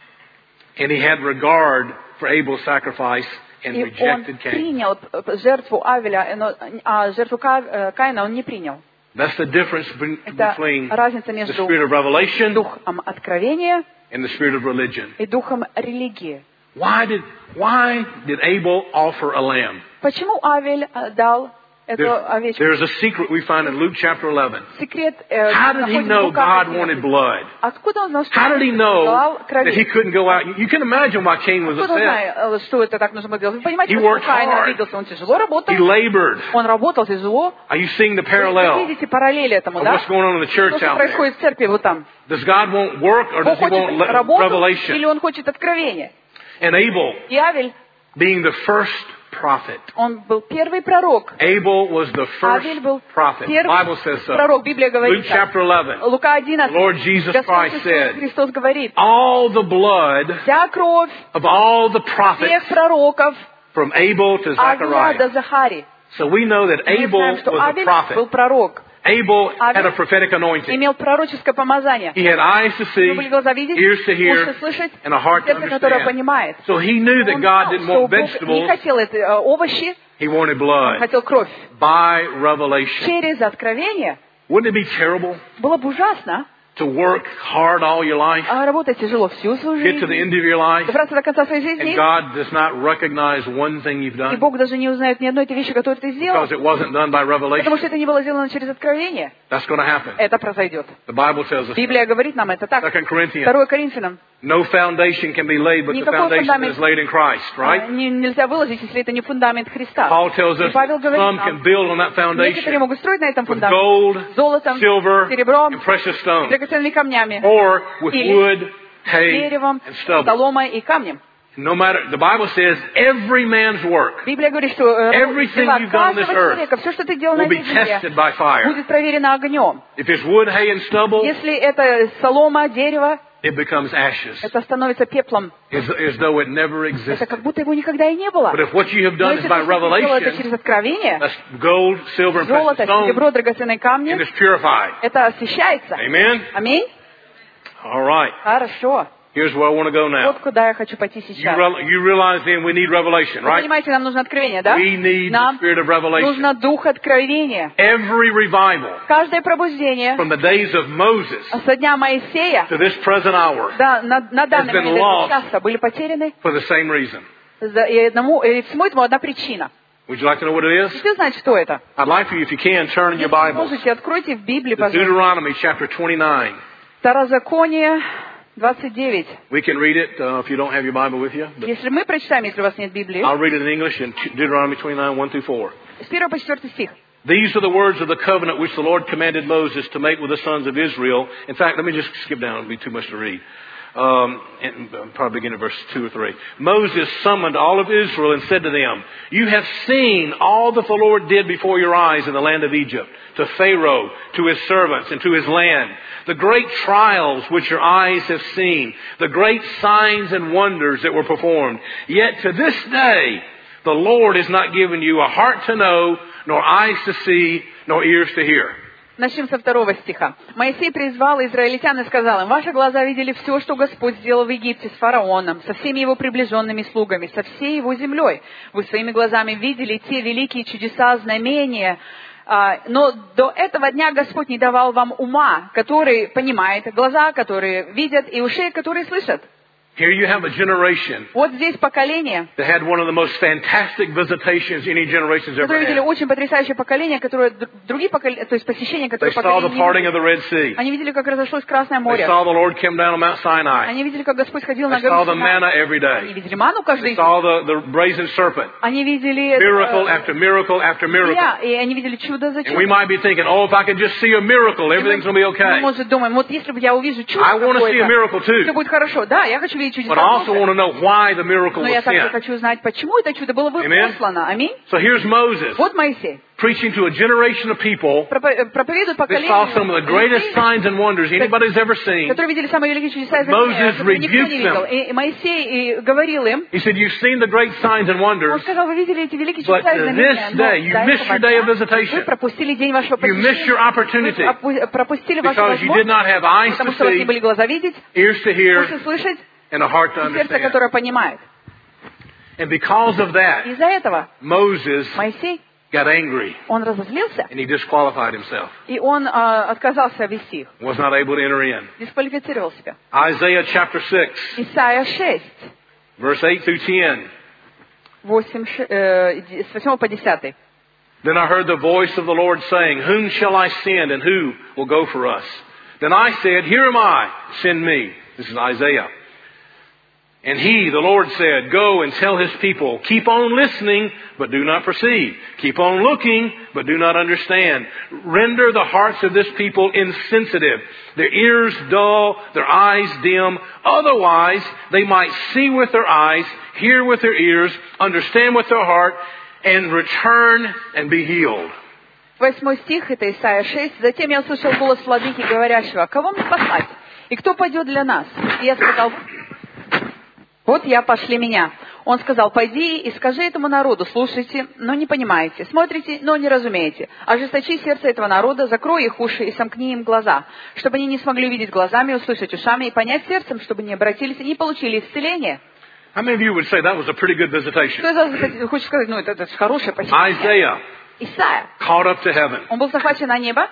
And he had regard for Abel's sacrifice and И он rejected Cain. принял жертву Авеля, но а жертву Ка- Каина он не принял. That's the difference be- Это between разница the между spirit of revelation духом откровения and the spirit of religion. и духом религии. Why did why did Abel offer a lamb? Почему Авель э, дал эту овечку. There's a secret we find in Luke chapter eleven. Секрет How did he находится в know Лука God wanted одиннадцать. blood? Откуда он знал, что How did he Бог know желал that he крови? couldn't go out? You can imagine why Cain was Откуда он upset. знает, что это так нужно было делать? Вы понимаете, He почему worked Каин hard. обиделся? Он тяжело работал. He labored. Он работал тяжело. Are you seeing the Вы parallel видите параллель этому, of да? what's going on in the church То, что out there? происходит в церкви вот там. Does God want work or does Бог he want хочет le- работу revelation? или он хочет откровения? And Abel, И Авель, being the first prophet. он был первый пророк. Abel was the first Авель был prophet. The первый Bible says so. пророк. Библия Luke говорит так. chapter eleven. Лука одиннадцать. Lord Jesus Господь Christ Иисус said, Христос говорит: all the blood вся кровь of all the всех prophets пророков from Abel to Авеля до Zechariah. Захари. So we know that Мы Abel знаем, что was a Авель prophet. был пророк. Abel had a Авель prophetic anointing. имел пророческое помазание. He had eyes to У него see, были глаза видеть, ears to уши hear, слышать, and a heart to сердце, которое understand. понимает. So he knew that Он God знал, didn't что want Бог не vegetables, хотел это, э, овощи, he wanted он blood хотел кровь. by revelation. Через откровение Wouldn't it be terrible было бы ужасно. to work hard all your life, А работать тяжело всю свою get to the жизнь, end of your life, добраться до конца своей and жизни, God does not recognize one thing you've и done Бог даже не узнает ни одной этой вещи, которую ты сделал, because it wasn't done by потому revelation? что это не было сделано через откровение. That's going to happen. Это произойдет. The Bible tells us. Библия говорит нам это так. Second Corinthians. Второе Коринфянам. No foundation can be laid but the Никакой foundation that фундамент is laid in Christ, а, right? не- нельзя выложить, если это не фундамент Христа. Paul tells И us Павел that говорит some нам, can build on that некоторые foundation могут строить на этом with фундаменте gold, золотом, silver, серебром, and precious stones, драгоценными камнями, or with или wood, hay, деревом, and stubble. соломой и камнем. No matter, the Bible says every man's work Библия говорит, что э, Everything дела you've done on this каждого earth человека, все, что ты делал на will be этой земле, tested by fire. будет проверено огнем. If it's wood, hay, and stubble, Если это солома, дерево, it becomes ashes, это становится пеплом. as, as though it never Это existed. как будто его никогда и не было. But if what you have Но done если is by ты сделал это revelation, через откровение, that's gold, silver, and precious золото, stones, серебро, драгоценные камни, and it's purified. это освещается. Amen? Аминь? All right. Хорошо. Here's where I want to go now. Вот куда я хочу пойти You, сейчас. re- you realize then we need revelation, Вы right? понимаете, нам нужно откровение, да? We need the Нам spirit of revelation. нужно дух откровения. Every revival Каждое пробуждение from the days of Moses со дня Моисея to this present hour да, на, на данный been момент lost. этого часа были потеряны. for the same reason. За- И, одному, и всему этому одна причина. Would you like to know what it is? Хотите знать, что это? I'd like for you, if you can, turn in your Если вы Bibles можете, откройте в Библии, to пожалуйста. Deuteronomy chapter twenty-nine. Второзаконие двадцать девять. We can read it uh, if you don't have your Bible with you. But Если мы прочитаем, если у вас нет Библии, I'll read it in English in Deuteronomy twenty-nine, one through four. с первого по четвертый стих. These are the words of the covenant which the Lord commanded Moses to make with the sons of Israel. In fact, let me just skip down. It'll be too much to read. Um, and uh, probably begin at verse two or three. Moses summoned all of Israel and said to them, you have seen all that the Lord did before your eyes in the land of Egypt, to Pharaoh, to his servants, and to his land. The great trials which your eyes have seen, the great signs and wonders that were performed. Yet to this day, the Lord has not given you a heart to know, nor eyes to see, nor ears to hear. Начнем со второго стиха. Моисей призвал израильтян и сказал им: ваши глаза видели все, что Господь сделал в Египте с фараоном, со всеми его приближенными слугами, со всей его землей. Вы своими глазами видели те великие чудеса, знамения. Но до этого дня Господь не давал вам ума, который понимает, глаза, которые видят, и ушей, которые слышат. Here you have a generation Вот здесь поколение, that had one of the most fantastic visitations any generation's ever которые видели had. очень потрясающее поколение, которое д- другие поколения, то есть посещения, They которые saw the поколения не parting of видели. the Red Sea. Они видели, как разошлось Красное They море. saw the Lord come down on Mount Sinai. Они видели, как Господь ходил на They saw гору the manna Синай. every Они day. видели ману каждый They день. saw the, the brazen serpent. Они видели Miracle э, after miracle after miracle. змея, и они видели чудо за And we чудом. might be thinking, oh, if I could just see a miracle, everything's going to be Мы, okay. может, думаем, вот если бы я увижу чудо I want to see a miracle какое-то, все too. будет хорошо. Да, я хочу видеть чудеса. But I also тоже. want to know why the miracle Но was я также sent. хочу знать, почему это чудо было Amen. послано. Аминь. So here's Moses Вот Моисей preaching to a generation of people пропо- э, проповедует that saw some of the поколению greatest людей, signs and wonders anybody's ever seen. которые видели самые великие чудеса и Moses знамения, которые никто не rebuked видел. them. И и Моисей и говорил им, He said, you've seen the great signs and он wonders. сказал, вы видели эти великие But чудеса и to знамения, this но day, you до missed этого your day of дня visitation. вы пропустили день вашего You missed your посещения, opportunity вы пропу- пропустили вашу because you did not have eyes возможность, to потому что у вас не see, были глаза видеть, ears to hear, уши слышать, and a heart to и сердце, understand. которое понимает. And because of that, Из-за этого Moses Моисей, got angry он разозлился, and he disqualified himself. и он а, отказался вести их, Was not able to enter in. дисквалифицировал себя. Isaiah chapter six, Исайя шесть, verse eight through ten. восемь, ш- э, д- с восьмого по десятый. Then I heard the voice of the Lord saying, Whom shall I send and who will go for us? Then I said, Here am I, send me. This is Isaiah. And he, the Lord said, Go and tell his people, keep on listening, but do not perceive. Keep on looking, but do not understand. Render the hearts of this people insensitive, their ears dull, their eyes dim. Otherwise, they might see with their eyes, hear with their ears, understand with their heart, and return and be healed. Восьмой стих, это Исайя шесть. Затем я услышал голос владыки, говорящего, кого мне послать? И кто пойдет для нас? И я сказал, вот я, пошли меня. Он сказал, пойди и скажи этому народу, слушайте, но не понимаете, смотрите, но не разумеете. Ожесточи сердце этого народа, закрой их уши и сомкни им глаза, чтобы они не смогли увидеть глазами, услышать ушами и понять сердцем, чтобы не обратились и не получили исцеление. How many of you would say that was a pretty good visitation? Кто из вас хочет сказать, ну это, это же хорошее посещение? Isaiah, Исайя, caught up to heaven, он был захвачен на небо,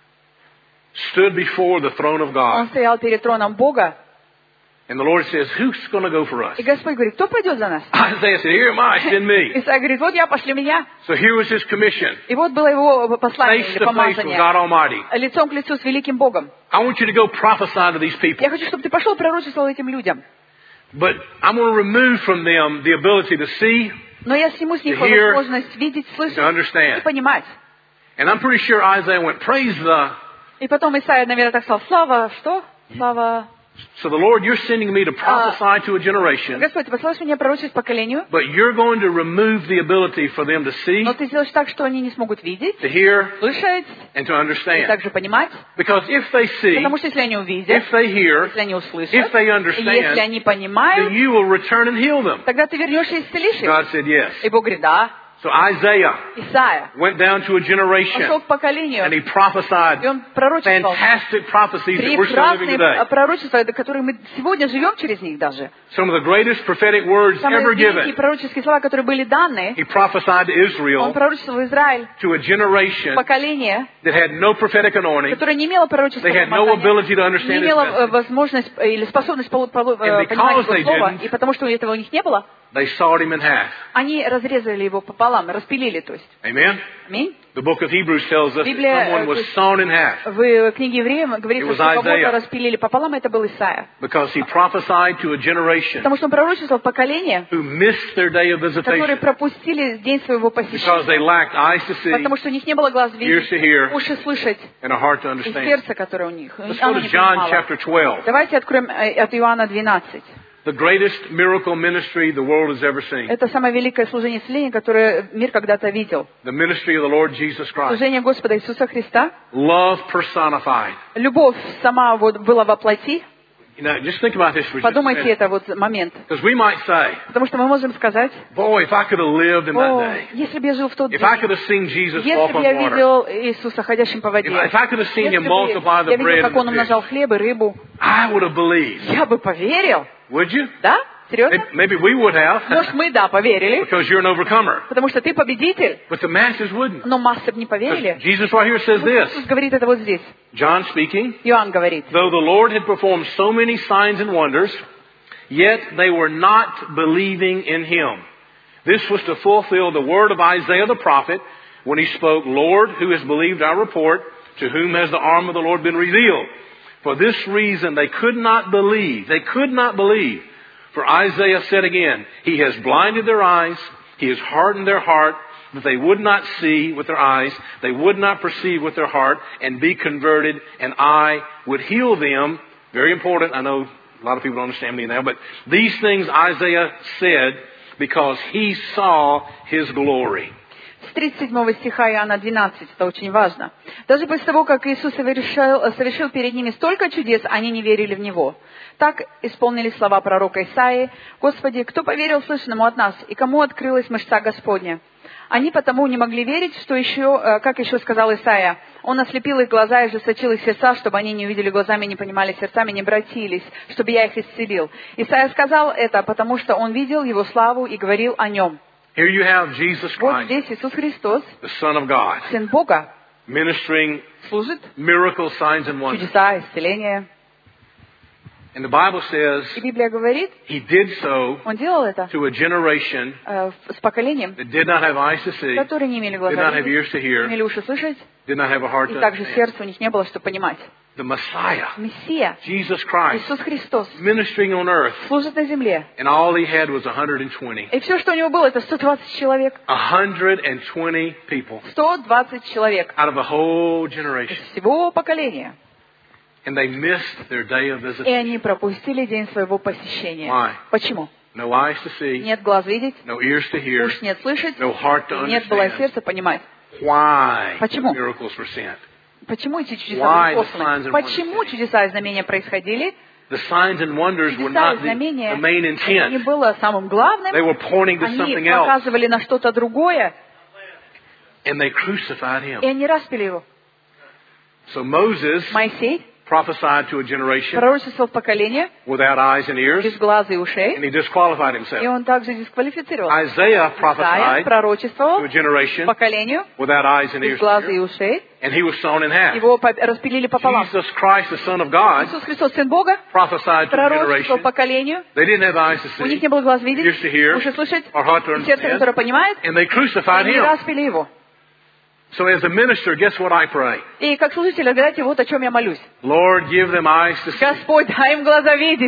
stood before the throne of он God. стоял перед троном Бога, And the Lord says, Who's going to go for us? и Господь говорит, кто пойдет за нас? Isaiah said, Here am I, send me. Исайя говорит, вот я, пошли меня. So here was his commission, И вот было его послание face или to face with помазание, God Almighty. лицом к лицу с великим Богом. I want you to go prophesy to these people. Я хочу, чтобы ты пошел пророчествовал этим людям. But I'm going to remove from them the ability to see, Но я сниму с них To hear, возможность видеть, слышать to understand. и понимать. And I'm pretty sure Isaiah went, Praise the... И потом Исайя, наверное, так сказал, слава, что? Слава... So the Lord, you're sending me to prophesy to a generation, Господь, ты послал меня пророчить поколению, but you're going to remove the ability for them to see, но ты сделаешь так, что они не смогут видеть, to hear, слышать and to и understand. также понимать. Because if they see, Потому что если они увидят, if they hear, если они услышат, if they и understand, если они понимают, then you will return and heal them. тогда ты вернешься и исцелишь их. God said yes. И Бог говорит, да. So Isaiah Исайя went down to a пошел generation к поколению, and he prophesied и он пророчествовал fantastic prophecies that we're still living прекрасные today. пророчества, которые мы сегодня живем через них даже. Some of the greatest prophetic words Самые ever великие given. пророческие слова, которые были даны, He prophesied to он Israel, пророчествовал в Израиль, to a generation поколение, that had no prophetic anointing. которое не имело пророческого They had no помазания, ability to не understand his имело э, message. возможность э, или способность полу- полу- э, And понимать because they его слово, didn't, и потому что этого у них не было, They sawed him in half. они разрезали его пополам, распилили, то есть. Amen? Аминь. The book of Hebrews tells us that Библия, someone was э, sawn in half В книге Евреям говорится, It was что кого-то Isaiah. распилили пополам, это был Исайя. because he prophesied to a generation Потому что он пророчествовал поколение, who missed their day of которые visitation пропустили день своего because посещения, they lacked eyes to see, потому что у них не было глаз ears видеть, to hear, уши слышать and a heart to и understand. сердце, которое у них. Let's go Оно to не John понимало. chapter twelve. Давайте откроем э, от Иоанна двенадцать. The greatest miracle ministry the world has ever seen. Это самое великое служение исцеления, которое мир когда-то видел. The ministry of the Lord Jesus Christ. Служение Господа Иисуса Христа. Love personified. Любовь сама вот была во плоти. You know, just think about this for just a Подумайте, minute. это вот момент. Because we might say, Потому что мы можем сказать, boy, if I could have lived in that о, day, если бы я жил в тот if день, I could have seen Jesus если walk бы on я water, видел Иисуса ходящим по воде, if, if I could have seen если him бы multiply the я видел, bread как and он the fish, умножал хлеб и рыбу, I would have believed. я бы поверил. Would you? Да? Серьезно? Maybe, maybe we would have, Может, мы, да, поверили, because you're an overcomer. потому что ты победитель, But the masses wouldn't. но массы бы не поверили. Jesus right here says Вот this. Иисус говорит это вот здесь. John speaking, Иоанн говорит. though the Lord had performed so many signs and wonders, yet they were not believing in him. This was to fulfill the word of Isaiah the prophet when he spoke, Lord, who has believed our report? To whom has the arm of the Lord been revealed? For this reason they could not believe. They could not believe. For Isaiah said again, He has blinded their eyes, He has hardened their heart, that they would not see with their eyes, they would not perceive with their heart, and be converted, and I would heal them. Very important. I know a lot of people don't understand me now, but these things Isaiah said because he saw His glory. С тридцать седьмого стиха Иоанна двенадцать, это очень важно. Даже после того, как Иисус совершил, совершил перед ними столько чудес, они не верили в Него. Так исполнились слова пророка Исаии: «Господи, кто поверил слышанному от нас, и кому открылась мышца Господня?» Они потому не могли верить, что еще, как еще сказал Исаия, «Он ослепил их глаза и ожесточил их сердца, чтобы они не увидели глазами, не понимали сердцами, не обратились, чтобы я их исцелил». Исаия сказал это, потому что он видел Его славу и говорил о Нем. Here you have Jesus Вот Christ, здесь Иисус Христос, the Son of God, Сын Бога, ministering служит miracles, signs, and wonders. чудеса, исцеления. And the Bible says И Библия говорит, he did so он делал это to a generation э, с поколением, that did not have eyes to see, которые не имели did глаза not have видеть, ears to не hear, имели уши слышать, did not have a heart и to также understand. сердца у них не было, чтобы понимать. The Messiah, Мессия, Jesus Christ, Иисус Христос, ministering on earth, служит на земле. and all he had was one hundred twenty. И все, что у него было, это сто двадцать человек. one hundred twenty people сто двадцать человек out of a whole из generation. всего поколения. And they missed their day of И visitation. они пропустили день своего посещения. Why? Почему? No eyes to see, Нет глаз видеть, no ears to hear, уж нет слышать, no heart to нет было understand сердца понимать. why the Почему? miracles were sent. Почему эти чудеса Why были the signs посланы? and Почему wonders чудеса и знамения происходили? The signs and wonders were Чудеса и not the, знамения the main это не intent. было самым главным. They were pointing to Они something else. показывали на что-то другое, And they crucified и him. они распили его. So Moses Моисей prophesied to a generation пророчествовал в поколение without eyes and ears, без глаз и and ушей, he disqualified и himself. он также дисквалифицировался. Isaiah Исайя prophesied пророчествовал to a generation поколению without eyes and без ears, глаз и ушей, and he was sawn in half. его по- распилили пополам. Jesus Christ, the Son of God, Иисус Христос, Сын Бога, prophesied to a пророчествовал generation. поколению, They didn't have eyes to у них see, не было глаз видеть, ears to hear, уши слышать, or heart to и сердце, которое understand, понимает, and they и crucified они him. распили его. So as a minister, guess what I pray? И как служитель, знаете, вот о чем я молюсь. Lord, give them eyes to see. Господь, дай им глаза видеть.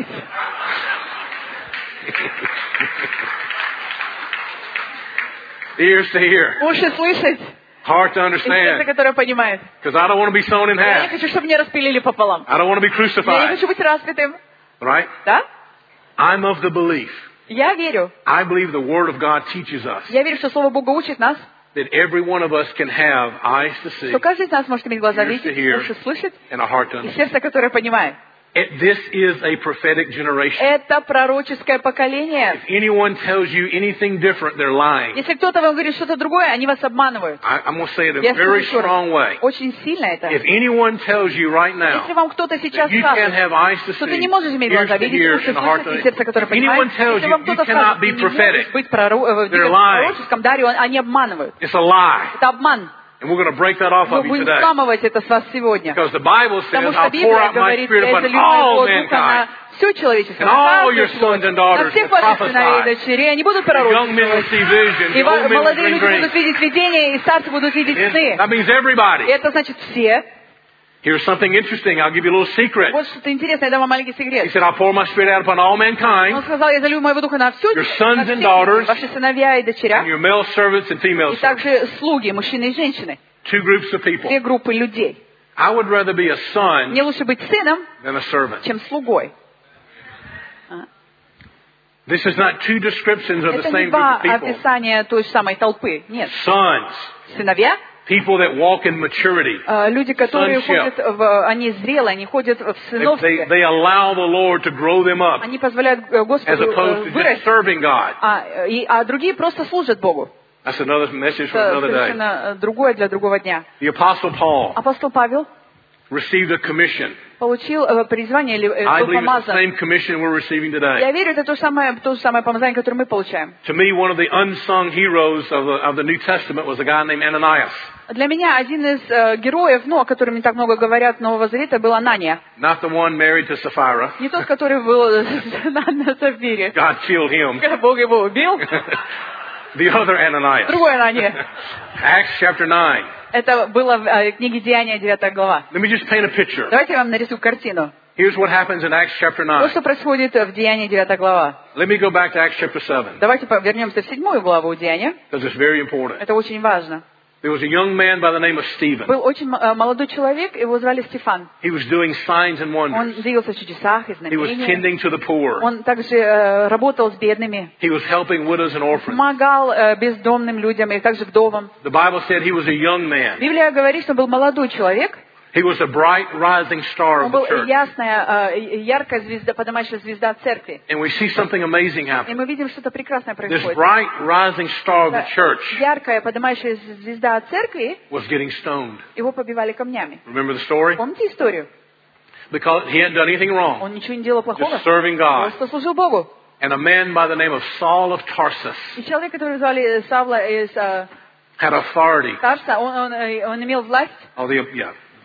Ears to hear, Уши слышать, heart to и сердце, understand. которое понимает. Because I don't want to be sown in Я не half. хочу, чтобы меня распилили пополам. I don't want to be Я не crucified. хочу быть распятым. Right? Да? I'm of the belief. Я верю. I believe the Word of God teaches us Я верю, что Слово Бога учит нас, that every one of us can have eyes to see что каждый из нас может иметь глаза Ears to видеть, hear. уши слышать and a heart to и understand. сердце, которое понимает. It- This is a prophetic generation. Это пророческое поколение. If anyone tells you anything different, they're lying. Если кто-то вам говорит что-то другое, они вас обманывают. I, I'm going to say it in Я a скажу very еще раз. strong way. Очень сильно это. If anyone tells you right Если now вам кто-то сейчас that you can't скажет, have eyes to что ты see, не можешь иметь ears глаза to видеть, hear, уши and a heart слышать to и сердце, которое If anyone понимает, tells если you вам you кто-то cannot скажет, be ты не можешь prophetic, быть проро- э, they're в lying. пророческом даре, он- они обманывают. It's a lie. Это обман. And we're going to break that off Мы of you будем today. сламывать это с вас сегодня. Because the Bible says, Потому что I'll pour Библия out my говорит, spirit я upon изолью all моего духа mankind. на все человечество, And на all каждую your плоть, sons and на daughters всех will ваших сыновей и prophesy. дочерей. Они будут The young men will пророчествовать. see visions. И The old men will молодые dream люди будут dreams. видеть видения, и старцы будут видеть And сны. That means И everybody. это значит все. Here's something interesting. I'll give you a little secret. Вот что-то интересное, я дам вам маленький He секрет. said, I'll pour my spirit out upon all Он mankind, сказал, я залью моего духа на всю, Your sons на and всех, daughters, ваши сыновья и дочеря, and your male servants and female и servants. также слуги, мужчины и женщины. Two groups of people. Две группы людей. I would rather be a son Мне лучше быть сыном, than a servant. чем слугой. This is not two descriptions of the Это same не group два of people. описания той же самой толпы. Нет. Sons, Сыновья, people that walk in maturity. э, люди, которые Sonship. ходят в... Они зрелые, они ходят в They, they, сыновстве. they allow the Lord to grow them up Они позволяют э, as Господу э, opposed to just вырасти. serving God. А, э, и- а другие просто служат Богу. That's another message for Это another day. совершенно э, другое для другого дня. The Apostle Paul Апостол Павел received a commission. получил э, призвание, или э, I был believe it's the помазан. same commission we're receiving today. Я верю, это то же самое, то же самое помазание, которое мы получаем. To me, one of the unsung heroes of the, of the New Testament was a guy named Ananias. Для меня один из э, героев, ну, о котором не так много говорят Нового Завета, был Анания. Not the one married to Sapphira. Не тот, который был на, на Сапфире. God killed him. Когда Бог его убил. The other Ananias. Другой Анания. Acts chapter nine. Это было в э, книге Деяния, девятая глава. Let me just paint a picture. Давайте я вам нарисую картину. Here's what happens in Acts chapter Вот nine. что происходит в Деянии, девятая глава. Let me go back to Acts chapter seven, Давайте по- вернемся в седьмую главу Деяния. because it's very important. Это очень важно. There was a young man by the name of Stephen. Был очень м- э, молодой человек, его звали Стефан. He was doing signs and Он wonders. двигался в чудесах и He was знамениях. tending to the poor. Он также э, работал с бедными, He was helping widows and orphans. помогал э, бездомным людям и также вдовам. The Bible said he was a young man. Библия говорит, что он был молодой человек. He was a bright rising star Он of был the church. ясная, э, яркая звезда, поднимающая звезда церкви. And we see something amazing И happen. мы видим, что-то прекрасное This происходит. bright rising star of the Эта church яркая, поднимающая звезда церкви, was getting stoned. его побивали камнями. Remember the story? Помните историю? Because he hadn't done anything wrong. Он ничего не делал плохого, Just serving God. просто служил Богу. And a man by the name of Saul of Tarsus И человек, который звали Савла из э, had authority. Тарса, он, он, э, он имел власть, Oh, the, yeah.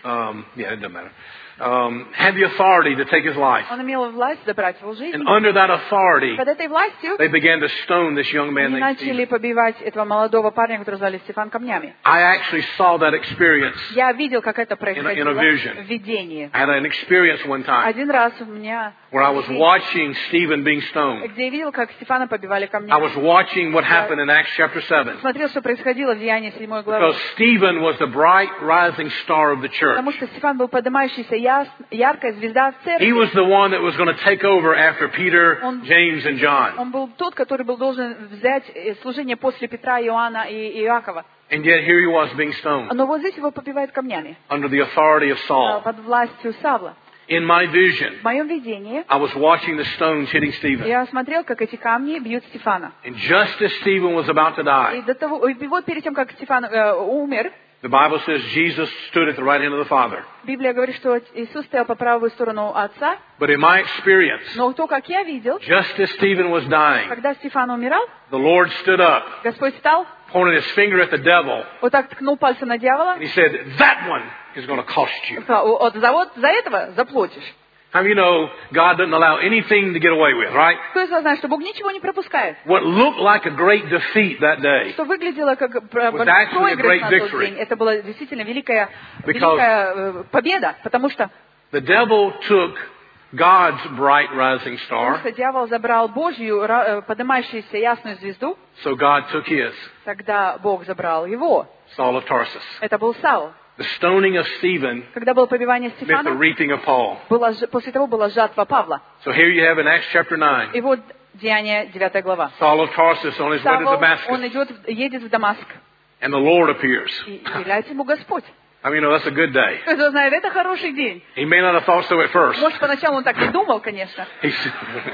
um, yeah, it doesn't matter, um, had the authority to take his life. Он имел власть забрать его жизнь. And under that authority, Под этой властью they began to stone this young man они named начали Stephen. побивать этого молодого парня, которого звали Стефан, камнями. I actually saw that experience. Я видел, как это In a- in a происходило vision. в видении. I had an experience one time Один раз у меня, where I was watching Stephen being stoned. где я видел, как Стефана побивали I камнями. was watching what happened in Acts chapter seven. Смотрел, что происходило в Деянии седьмой главы. Because Stephen was the bright rising star of the church. Потому что Стефан был поднимающийся яс- яркая звезда в церкви. He was the one that was going to take over after Peter, Он- James, and John. Он был тот, который был должен взять э, служение после Петра, Иоанна и Иакова. And yet here he was being stoned Но вот здесь его побивают камнями under the authority of э, Saul. под властью Савла. In my vision, В моем видении I was watching the stones hitting Stephen. я смотрел, как эти камни бьют Стефана. And just as Stephen was about to И die, до того, и вот перед тем, как Стефан э, умер, the Bible says Jesus stood at the right hand of the Father. Библия говорит, что Иисус стоял по правую сторону Отца. But in my experience, Но то, как я видел, just as Stephen was dying, когда Стефан умирал, the Lord stood up, Господь встал, pointed his finger at the devil, вот так ткнул пальцем на дьявола, and he said, "That one is going to cost you." сказал: вот за, вот за этого заплатишь. How many of you know God doesn't allow anything to get away with, right? Кто из вас знает, что Бог ничего не пропускает? What looked like a great defeat that day Что выглядело как про- was actually a проигрыш great на тот victory. день. Это была действительно великая, Because- великая э, победа, потому что, the devil took God's bright rising потому star, что дьявол забрал Божью, ра- э, поднимающуюся ясную звезду, so God took his, тогда Бог забрал его. Saul of Tarsus. Это был Саул. The stoning of Stephen Когда было побивание meant the Стефана, reaping of Paul. была ж- после того была жатва Павла. So here you have in Acts chapter nine, И вот Деяние девятая глава. Saul of Tarsus on his way to Савол, он Damascus, идет, едет в Дамаск, and the Lord appears. и является ему Господь. I mean, you know, that's a good day. Кто знает, это хороший день. He may not have thought so at first. Может, поначалу он так не думал, конечно. He, s-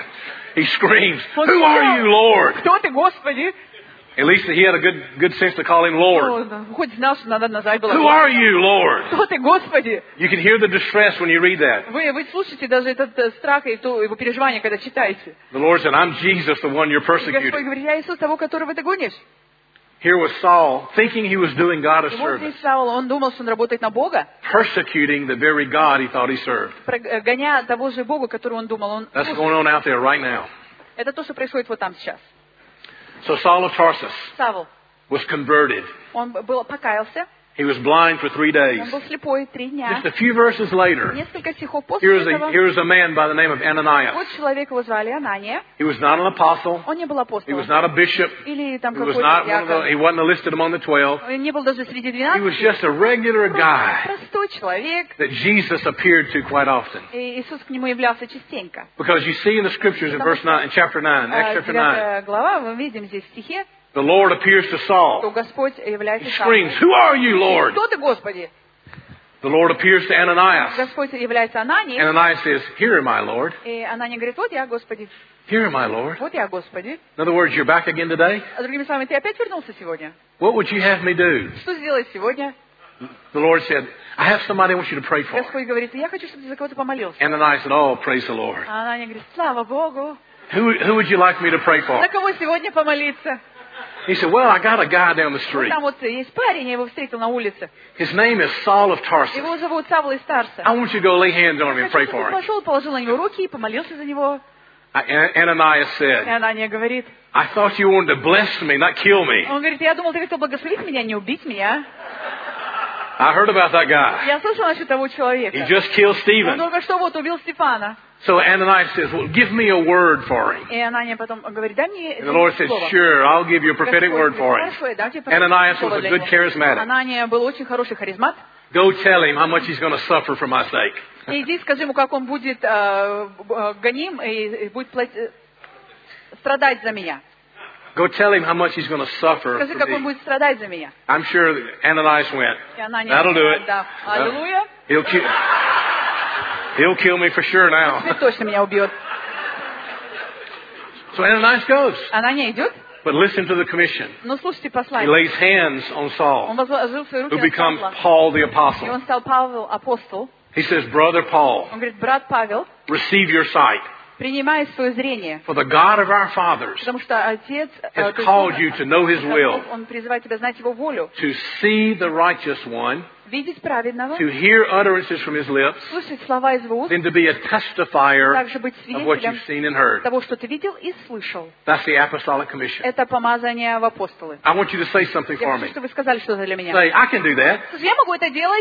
he screams, Он "Who are сказал: you, Lord?" Кто ты, Господи? At least he had a good, good sense to call him Lord. Ну, хоть знал, что надо назвать было. Who are you, Lord? Кто ты, Господи? You can hear the distress when you read that. Вы, вы слушаете даже этот э, страх и то, его переживание, когда читаете. The Lord said, "I'm Jesus, the one you're И Господь persecuting." говорит: я Иисус, того, которого ты гонишь. Here was Saul, thinking he was doing God a И вот здесь service, Саул, он думал, что он работает на Бога, persecuting the very God he thought he served. гоня того же Бога, которого он думал. Он That's going on out there right now. Это то, что происходит вот там сейчас. So Saul of Tarsus Савол, was converted. он был, покаялся, He was blind for three days. он был слепой три дня. Just a few verses later, Несколько стихов после here's a, этого, here's a man by the name of Ananias. вот человек, его звали Анания, He was not an apostle. он не был He апостолом, was not a bishop. или там He was какой-то not one of the, диакон, he wasn't listed among the twelve. он не был даже среди He was двенадцати, just a regular guy простой человек, that Jesus appeared to quite often. и Иисус к нему являлся частенько. Because you see in the scriptures in verse nine, in chapter nine, Acts А, chapter nine, девятая глава, мы видим здесь в стихе, the Lord appears to что Saul. Господь является He Савлом. screams, "Who are you, Lord?" Кто ты, Господи? The Lord appears to Ananias. Господь является Ананией, Ananias says, "Here am I, Lord. и Анания говорит: вот я, Господи, Here am I, Lord." вот я, Господи. In other words, you're back again today? А другими словами, ты опять вернулся сегодня? What would you have me do? Что сделать сегодня? The Lord said, "I have somebody I want you to pray for." Господь говорит: я хочу, чтобы ты за кого-то помолился. Ananias said, "Oh, praise the Lord. А Анания говорит: слава Богу. Who, who would you like me to pray for?" На кого сегодня помолиться? He said, "Well, I got a guy down the Вот street. там вот есть парень, я его встретил на улице. His name is Saul of Tarsus. Его зовут Савл из Тарса. I want you to go lay hands on him and Хочу, pray чтобы for ты him." пошел, положил на него руки и помолился за него. Uh, An- Ananias И said, Анания говорит, "I thought you wanted to bless me, not kill me." он говорит: я думал, ты хотел благословить меня, не убить меня. I heard about that guy. Я слышал насчет того He человека. just killed Он Stephen. только что вот убил Стефана. So Ananias says, "Well, give me a word for him." И Анания потом говорит: дай мне And the Lord says, слово. "Sure, I'll give you a prophetic word for him." Хорошо, я дам тебе Ananias слово was a для good него. charismatic. Анания был очень хороший харизмат. Go tell him how much he's going to suffer for my sake. И иди, скажи ему, как он будет э, э, гоним и, и будет платить, э, страдать за меня. Go tell him how much he's going to suffer Скажи, for как он me. будет страдать за меня. I'm sure that Ananias went, И Анания "That'll do говорит: it. да, аллилуйя, He'll kill, he'll kill me for sure now." теперь точно меня убьет. So Ananias goes. Анания идет, But listen to the commission. но слушайте He послание. lays hands on Он Saul, возложил свои руки who на becomes Савла. Paul the И apostle. он стал Павел, апостол. He says, "Brother Paul, Он говорит: брат Павел, receive your sight. принимай свое зрение, For the God of our fathers потому что Отец э, has то есть called он- you to know His will, Он призывает тебя знать Его волю, to see the righteous one видеть праведного, to hear utterances from his lips, слышать слова из его уст, then to be a testifier также быть of what свидетелем you've seen and heard. того, что ты видел и слышал. That's the apostolic commission. Это помазание в апостолы. I want you to say something Я for хочу, me. чтобы вы сказали что-то для меня. Say, I can do that. Слушай, я могу это делать.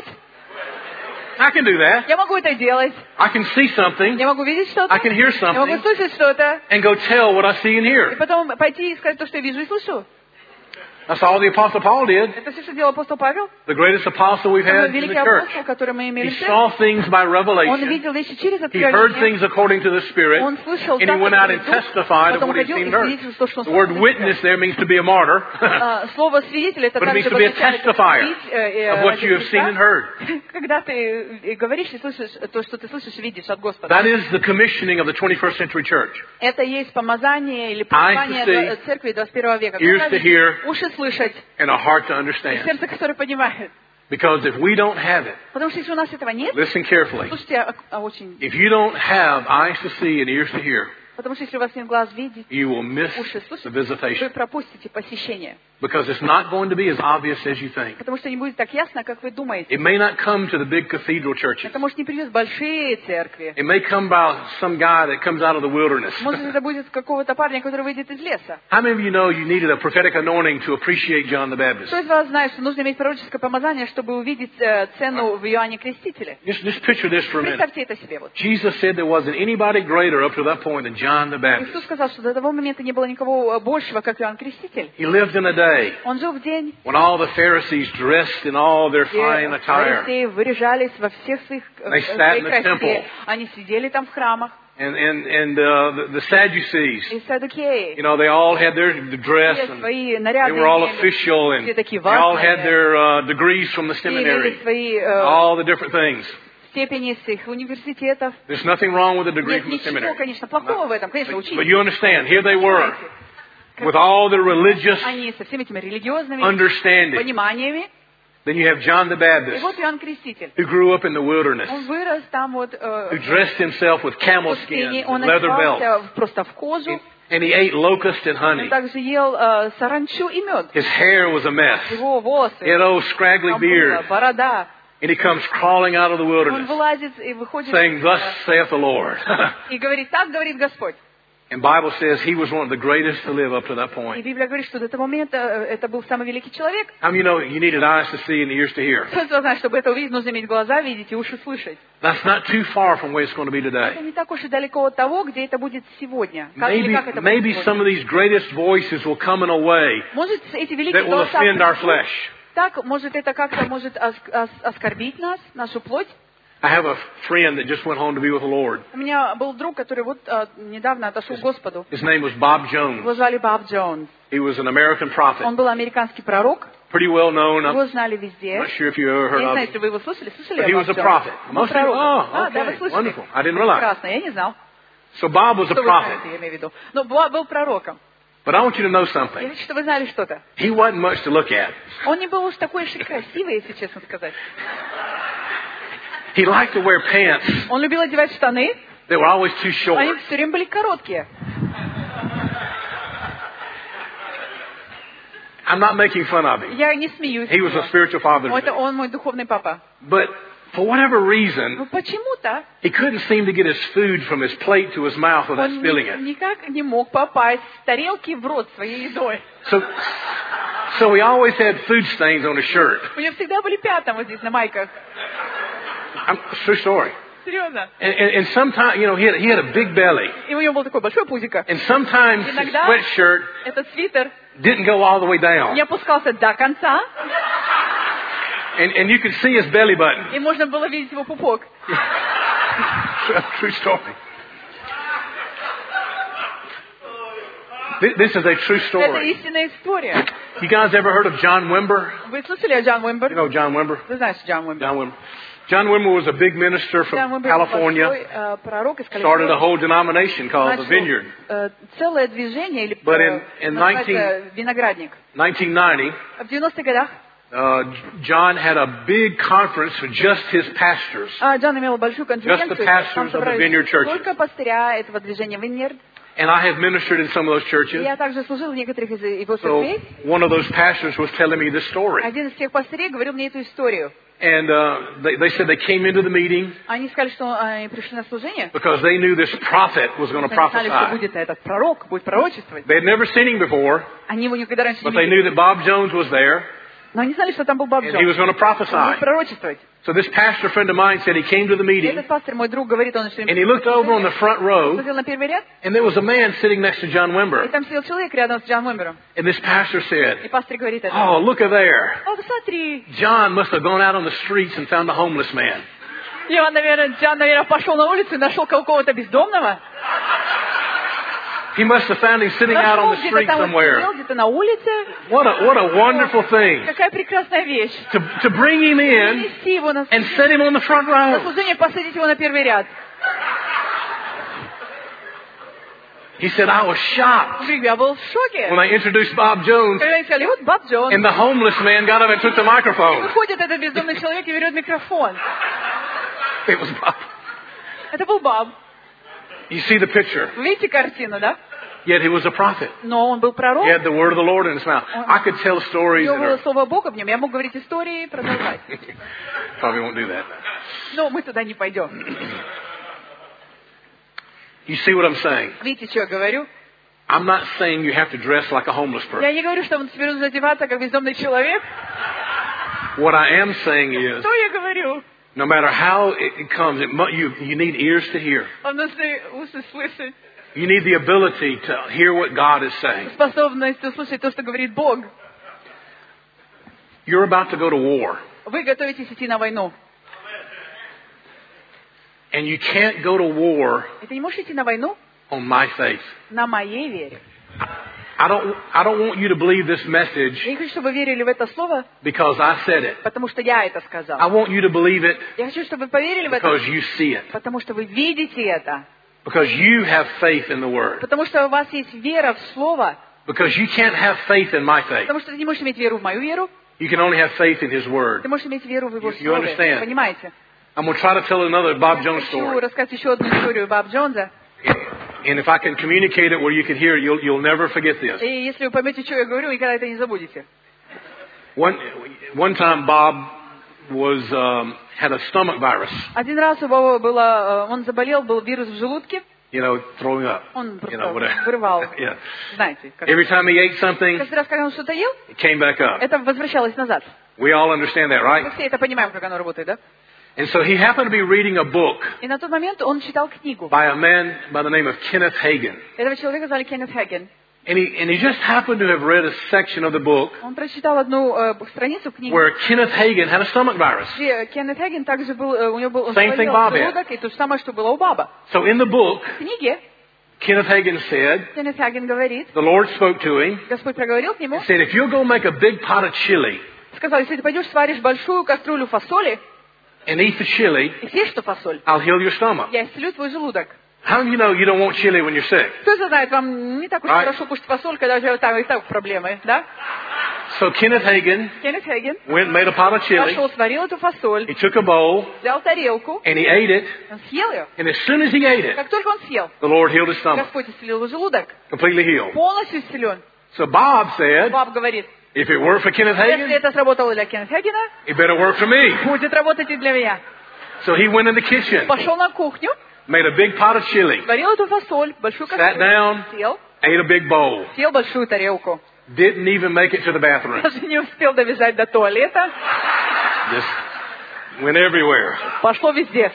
I can do that. Я могу это делать. I can see something Я могу видеть что-то. I can hear Я могу something слышать что-то. and go tell what I see and И hear. потом пойти и сказать то, что я вижу и слышу. That's all the Apostle Paul did. Это все, что делал апостол Павел. The greatest apostle we've Самый had in the великий church. апостол, который мы имели He в церкви. saw things by Он revelation. видел вещи через He heard откровение. things according to the Spirit. Он слышал And he так, went out and как Дух, testified of потом what he'd ходил seen и and heard. свидетельствовал то, что он The word слышал. witness there means to be a martyr. А, Слово свидетель это But it means также to be a означает testifier видеть, э, э, of what you have seen and heard. когда ты э, говоришь и слышишь то, что ты слышишь и видишь от Господа. That is the commissioning of the twenty-first century church. Это есть помазание или Eyes to помазание see, два- церкви двадцать первого века. ears Глаза to hear, видеть, уши слышать, And a heart to и understand. сердце, которое понимает. Because if we don't have it, Потому что если у нас этого нет, listen carefully. слушайте, а, а очень... If you don't have eyes to see and ears to hear, Потому что если у вас нет глаз видеть, you will miss уши the слышать, visitation. вы пропустите посещение. Because it's not going to be as obvious as you think. Потому что не будет так ясно, как вы думаете. It may not come to the big cathedral churches. Это, может, не придет в большие церкви. It may come by some guy that comes out of the wilderness. Может, это будет какого-то парня, который выйдет из леса. How many of you know you needed a prophetic anointing to appreciate John the Baptist? Кто из вас знает, что нужно иметь пророческое помазание, чтобы увидеть э, цену в Иоанне Крестителе? Just, just picture this for a minute. Представьте это себе. Вот. Jesus said there wasn't anybody greater up to that point than John the Baptist. Иисус сказал, что до того момента не было никого большего, как Иоанн Креститель. He lived in a day Он жил в день, when all the Pharisees dressed in all their fine где attire. фарисеи выряжались во всех своих э, They в sat in своей the temple. красе. Они сидели там в храмах. And, and, and uh, the, the Sadducees, И садукеи. you know, they all had their dress Все and свои they наряды were all имели. official and Все такие they all важные. had their uh, degrees from the И имели seminary, свои э, all the different things. степени с их университетов. There's nothing wrong with a degree Нет from the ничего, seminary. конечно, плохого в этом. Конечно, But, учить. but you understand, here they were Понимаете? with all the religious Они со всеми этими религиозными understanding. пониманиями. Then you have John the И Baptist вот Иоанн Креститель. who grew up in the wilderness, Он вырос там вот э, who dressed himself with в camel пустыне. skins Он and leather belts, одевался просто в кожу. and he ate locust and Он honey. также ел э, саранчу и мед. His hair was a mess. Его волосы. He had old scraggly Там beard. была борода. And he comes crawling out of the Он wilderness, вылазит и выходит saying, Thus saith the Lord. и говорит, так говорит Господь. And Bible says he was one of the greatest to live up to that И point. Библия говорит, что до этого момента э, это был самый великий человек. How many of you know you needed eyes to see and ears to hear? Кто знает, чтобы это увидеть, нужно иметь глаза видеть и уши слышать. That's not too far from where it's going to be Это today. не так уж и далеко от того, где это будет сегодня. Как, или Maybe, как это будет maybe сегодня. some of these greatest voices will come in a way Может, эти великие that will голоса offend our придут. flesh. Так, может, это как-то может ос- ос- оскорбить нас, нашу плоть. I have a friend that just went home to be with the Lord. У меня был друг, который вот а, недавно отошел к Господу. His name was Bob Его Jones. звали Боб Джонс. He was an American prophet, Он был американский пророк. pretty well known. I'm Его знали везде. not sure if you ever Я heard не of знаю, him. если вы его слышали. Слышали But о he Боб was a Джонсе? prophet. Он был Most people, пророком. oh, А, да, вы okay, слышали? wonderful. I didn't realize. Прекрасно, я не знал. So Bob was a Что вы prophet. знаете, я имею в виду. Но Боб был пророком. But I want you to know Я something. хочу, чтобы вы знали что-то. He wasn't much to look at. Он не был уж такой уж и красивый, если честно сказать. He liked to wear pants Он любил одевать штаны. that were always too Они short. все время были короткие. I'm not making fun of him. Я не смеюсь. He was a spiritual father to Это me. он мой духовный папа. But for whatever Но reason, почему-то he couldn't seem to get his food from his plate to his mouth without он spilling ни- it. никак не мог попасть с тарелки в рот своей едой. So, so he always had food stains on his shirt. У него всегда были пятна вот здесь на майках. I'm, it's a true story. Серьезно. And, and, and sometimes, you know, he had, he had a big belly. И у него был такой большой пузико. And sometimes his Иногда sweatshirt этот свитер didn't go all the way down. не опускался до конца, And, and you could see his belly button. и можно было видеть его пупок. True story. Thi- This is a true Это story. истинная история. You guys ever heard of John Wimber? Вы слышали о Джон You Уимбер? know John Wimber? Вы знаете Джон Уимбер? John Wimber. John Wimber was a big minister Джон from Уимбер был California. большой э, пророк из Started a Калифорнии. whole denomination called the Начал, Vineyard. э, целое движение, или But э, in- in называется nineteen- виноградник. nineteen ninety, В девяностых годах uh, John had a big conference for just his pastors. а, Джон имел большую конференцию, Just the pastors там of the собрались Vineyard churches. только пастыря этого движения Vineyard. And I have ministered in some of those churches. Я также служил в некоторых из его So церквей. one of those pastors was telling me this story. Один из тех пастырей говорил мне эту историю. And uh, they, they said they came into the meeting Они сказали, что они пришли на служение. because they knew this prophet was going to Они знали, что prophesy. будет этот пророк, будет пророчествовать. They had never seen him before, Они его никогда раньше не but they видели. knew that Bob Jones was there Но они знали, что там был Боб and he was Джонс. going to Он будет prophesy. пророчествовать. So this pastor friend of mine said he came to the И meeting этот пастор, мой друг, говорит, он все and he время looked over on the front row смотрел на первый ряд, and there was a man sitting next to John и Wimber. там сидел человек рядом с Джон Уимбером. And this pastor И said, пастор говорит это. "Oh, look at there. О, смотри. John must have gone out on the streets and found a homeless man." И он, наверное, Джон, наверное, пошел на улицу и нашел какого-то бездомного. He must have found him sitting out on Нашел the где-то street там, он somewhere. сидел где-то на улице. What a, what a wonderful thing. Какая прекрасная вещь. To, to bring him in Принести его на and set him on the front на row. служение, посадить его на первый ряд. He said, I was shocked Я был в шоке. when I introduced Bob Jones Когда они сказали, вот Боб Джонс. and the homeless man got up and took the microphone. Выходит этот бездомный человек и берет микрофон. It was Bob. Это был Боб. You see the picture. Вы видите картину, да? Yet he was a prophet. Но он был пророк. He had the word of the Lord in his mouth. I could tell У stories него that было are... слово Бога в нем. Я мог говорить истории и продолжать. Probably won't do that. Но мы туда не пойдем. You see what I'm saying? Видите, что я говорю? I'm not saying you have to dress like a homeless person. Я не говорю, что вам теперь нужно одеваться как бездомный человек. What I am saying is, Что я говорю? no matter how it it comes, it mu- you, you need ears to hear. Вам нужны усы слышать. You need the ability to hear what God is saying. Способность услышать то, что говорит Бог. You're about to go to war, Вы готовитесь идти на войну. and you can't go to war И ты не можешь идти на войну on my faith. на моей вере. I don't, I don't want you to believe this message Я не хочу, чтобы вы верили в это слово, because I said it. потому что я это I сказал. want you to believe it Я хочу, чтобы вы поверили в это, because you see it. потому что вы видите это. Because you have faith in the Word. Потому что у вас есть вера в Слово. Because you can't have faith in my faith. Потому что ты не можешь иметь веру в мою веру. You can only have faith in His Word. Ты можешь иметь веру в Его You- you Слове. understand? Понимаете? I'm going to try to tell another Bob Jones Хочу story. рассказать еще одну историю Боб Джонса. And if I can communicate it where you can hear it, you'll, you'll never forget this. И если вы поймете, что я говорю, никогда это не забудете. One, one time Bob was, um, had a stomach virus, Один раз у Боба было, э, он заболел, был вирус в желудке. you know, throwing up. Он You know, просто whatever. вырывал. Yeah. Знаете, как... Every time he ate something, каждый раз, когда он что-то ел, it came back up. это возвращалось назад. We all understand that, Мы right? все это понимаем, как оно работает, да? And so he happened to be reading a book И на тот момент он читал книгу. by a man by the name of Kenneth Hagin. Этого человека звали Кеннет Хагин. And he, and he just happened to have read a section of the book Он прочитал одну э, страницу книги, where Kenneth Hagin had a stomach virus. где Кеннет Хагин также был, э, у него был, он Same thing заболел Bob had. желудок, и то же самое, что было у Баба. So in the book, В книге Kenneth Hagin said, Кеннет Хагин говорит, the Lord spoke to him Господь проговорил к нему, and said, if you'll go make a big pot of chili сказал, если ты пойдешь сваришь большую кастрюлю фасоли and eat the chili, и съешь эту фасоль, I'll heal your stomach. я исцелю твой желудок. How do you know you don't want chili when you're sick? Кто это знает, вам не так уж Right. хорошо кушать фасоль, когда у тебя там и так проблемы, да? So Kenneth Hagin Кеннет Хагин went and made a pot of chili. пошел, сварил эту фасоль, He took a bowl взял тарелку, and he ate it. он съел ее. And as soon as he ate it, Как только он съел, the Lord healed his stomach, Господь исцелил его желудок, completely healed. полностью исцелен. So Bob said, Баб говорит, if it worked for Kenneth если Hagin, это сработало для Кеннета Хагина, it better work for me. будет работать и для меня. So he went in the kitchen, Пошел на кухню, made a big pot of chili, сварил эту фасоль, большую sat кастрюлю, down, съел, ate a big bowl, съел большую тарелку. didn't even make it to the bathroom. Даже не успел добежать до туалета, Just went everywhere. пошло везде.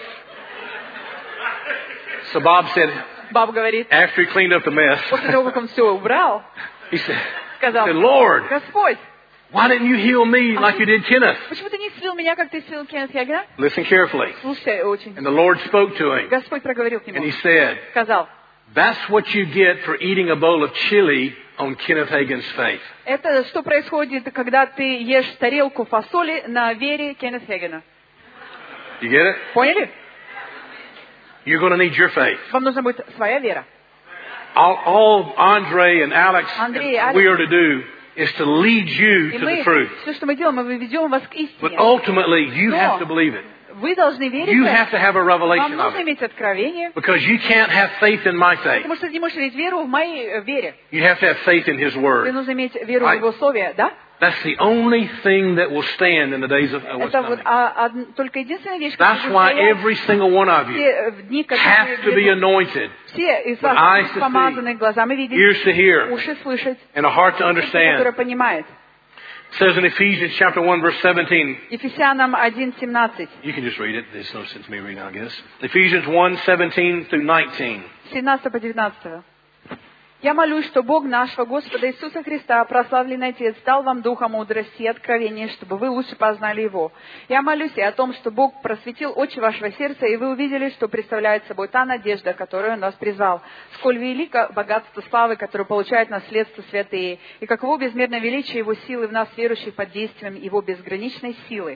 So Bob said, Баб говорит, after he cleaned up the mess, после того, как он все убрал, he said, сказал, said, Lord, Господь, why didn't you heal me like you did Kenneth? почему ты не исцелил меня, как ты исцелил Кеннета Хагина? Listen carefully. Слушай очень. And the Lord spoke to him, Господь проговорил к and нему, he said, сказал, that's what you get for eating a bowl of chili on Kenneth Hagin's faith. это что происходит, когда ты ешь тарелку фасоли на вере Кеннета Хагина. You get it? Поняли? You're going to need your faith. Вам нужна будет своя вера. All, all Andre and Alex Андрей и and Алекс. we are to do is to lead you И to the мы, truth. все, что мы делаем, мы ведем вас к But истине. ultimately, you Но have to believe it. Вы должны верить You в have это. to have a Вам revelation of нужно it. иметь откровение, Because you can't have faith in my faith. потому что ты не можешь иметь веру в моей э, вере. You have to have faith in His Тебе Word. нужно иметь веру в Right. Его Слове, да? That's the only thing that will stand in the days of what's Это вот coming. а, од- только единственная вещь, That's которая why будет every single one of you все в дни, которые has to be грядут. anointed, Все из with eyes вас to помазаны глазами видеть, ears to hear, уши слышать, and a heart to сердце, которое understand. понимает. It says in Ephesians chapter one, verse seventeen. Ефесянам один семнадцать. You can just read it. There's no sense me reading, I guess. Ephesians one, seventeen through nineteen. семнадцать по девятнадцать. «Я молюсь, что Бог нашего Господа Иисуса Христа, прославленный Отец, дал вам духа мудрости и откровения, чтобы вы лучше познали Его. Я молюсь и о том, что Бог просветил очи вашего сердца, и вы увидели, что представляет собой та надежда, которую Он вас призвал, сколь велико богатство славы, которое получает наследство святые, и каково безмерное величие Его силы в нас, верующих под действием Его безграничной силы».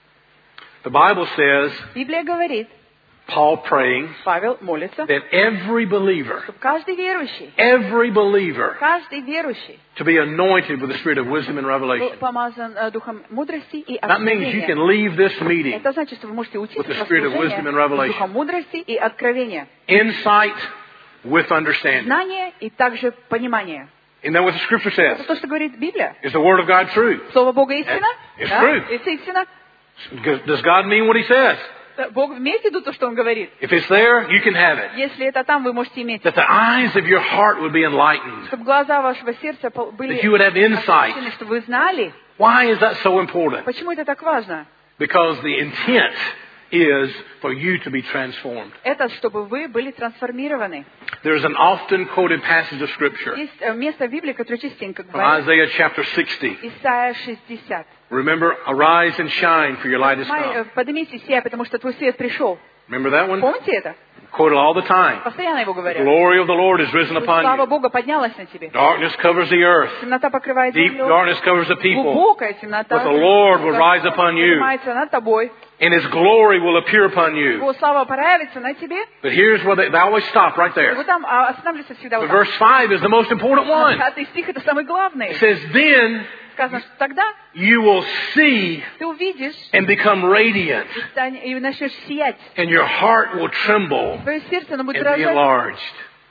The Bible says, Библия говорит, Paul praying, Павел молится, that every believer, чтобы каждый верующий, every believer, каждый верующий to be anointed with the spirit of wisdom and был revelation. помазан э, духом мудрости и That means you откровения. can leave this meeting Это значит, что вы можете уйти with из the spirit of wisdom and служения revelation. с духом мудрости и откровения, Insight with understanding. знание и также понимание. Isn't that what the scripture says? Это то, что говорит Библия. Is the word of God true? Слово Бога истина? It's Да, true. это истина. Does God mean what he says? Да, Бог имеет в виду то, что Он говорит. If it's there, you can have it. Если это там, вы можете иметь. That the eyes of your heart would be enlightened. Чтобы глаза вашего сердца пол- были That you would have insight. освещены, чтобы вы знали. Why is that so important? Почему это так важно? Because the intent is for you to be transformed. Это чтобы вы были трансформированы. There's an often quoted passage of scripture Есть э, место в Библии, которое частенько from говорит. Isaiah chapter sixty. Исайя шестьдесят. Remember, arise and shine, for your light has Май, э, come. Поднимитесь все, потому что твой свет пришел. Remember that one? Помните это? Quoted all the time. Постоянно его The говорят. glory of the Lord is risen upon Слава you. Бога поднялась на тебе. Darkness covers the earth. Темнота покрывает Deep землю. darkness covers the people. Глубокая темнота. But the Lord will rise upon you. Поднимается над тобой. And His glory will appear upon you. Его слава проявится на тебе. But here's where they, they always stop right И there. вот там а, останавливается всегда вот But там. verse five is the most important one. Пятый стих это самый главный. It says, then Сказано, что тогда you will see ты увидишь and become radiant, и, стань- и начнешь сиять. and your heart will tremble Твое сердце, оно будет and be дрожать enlarged.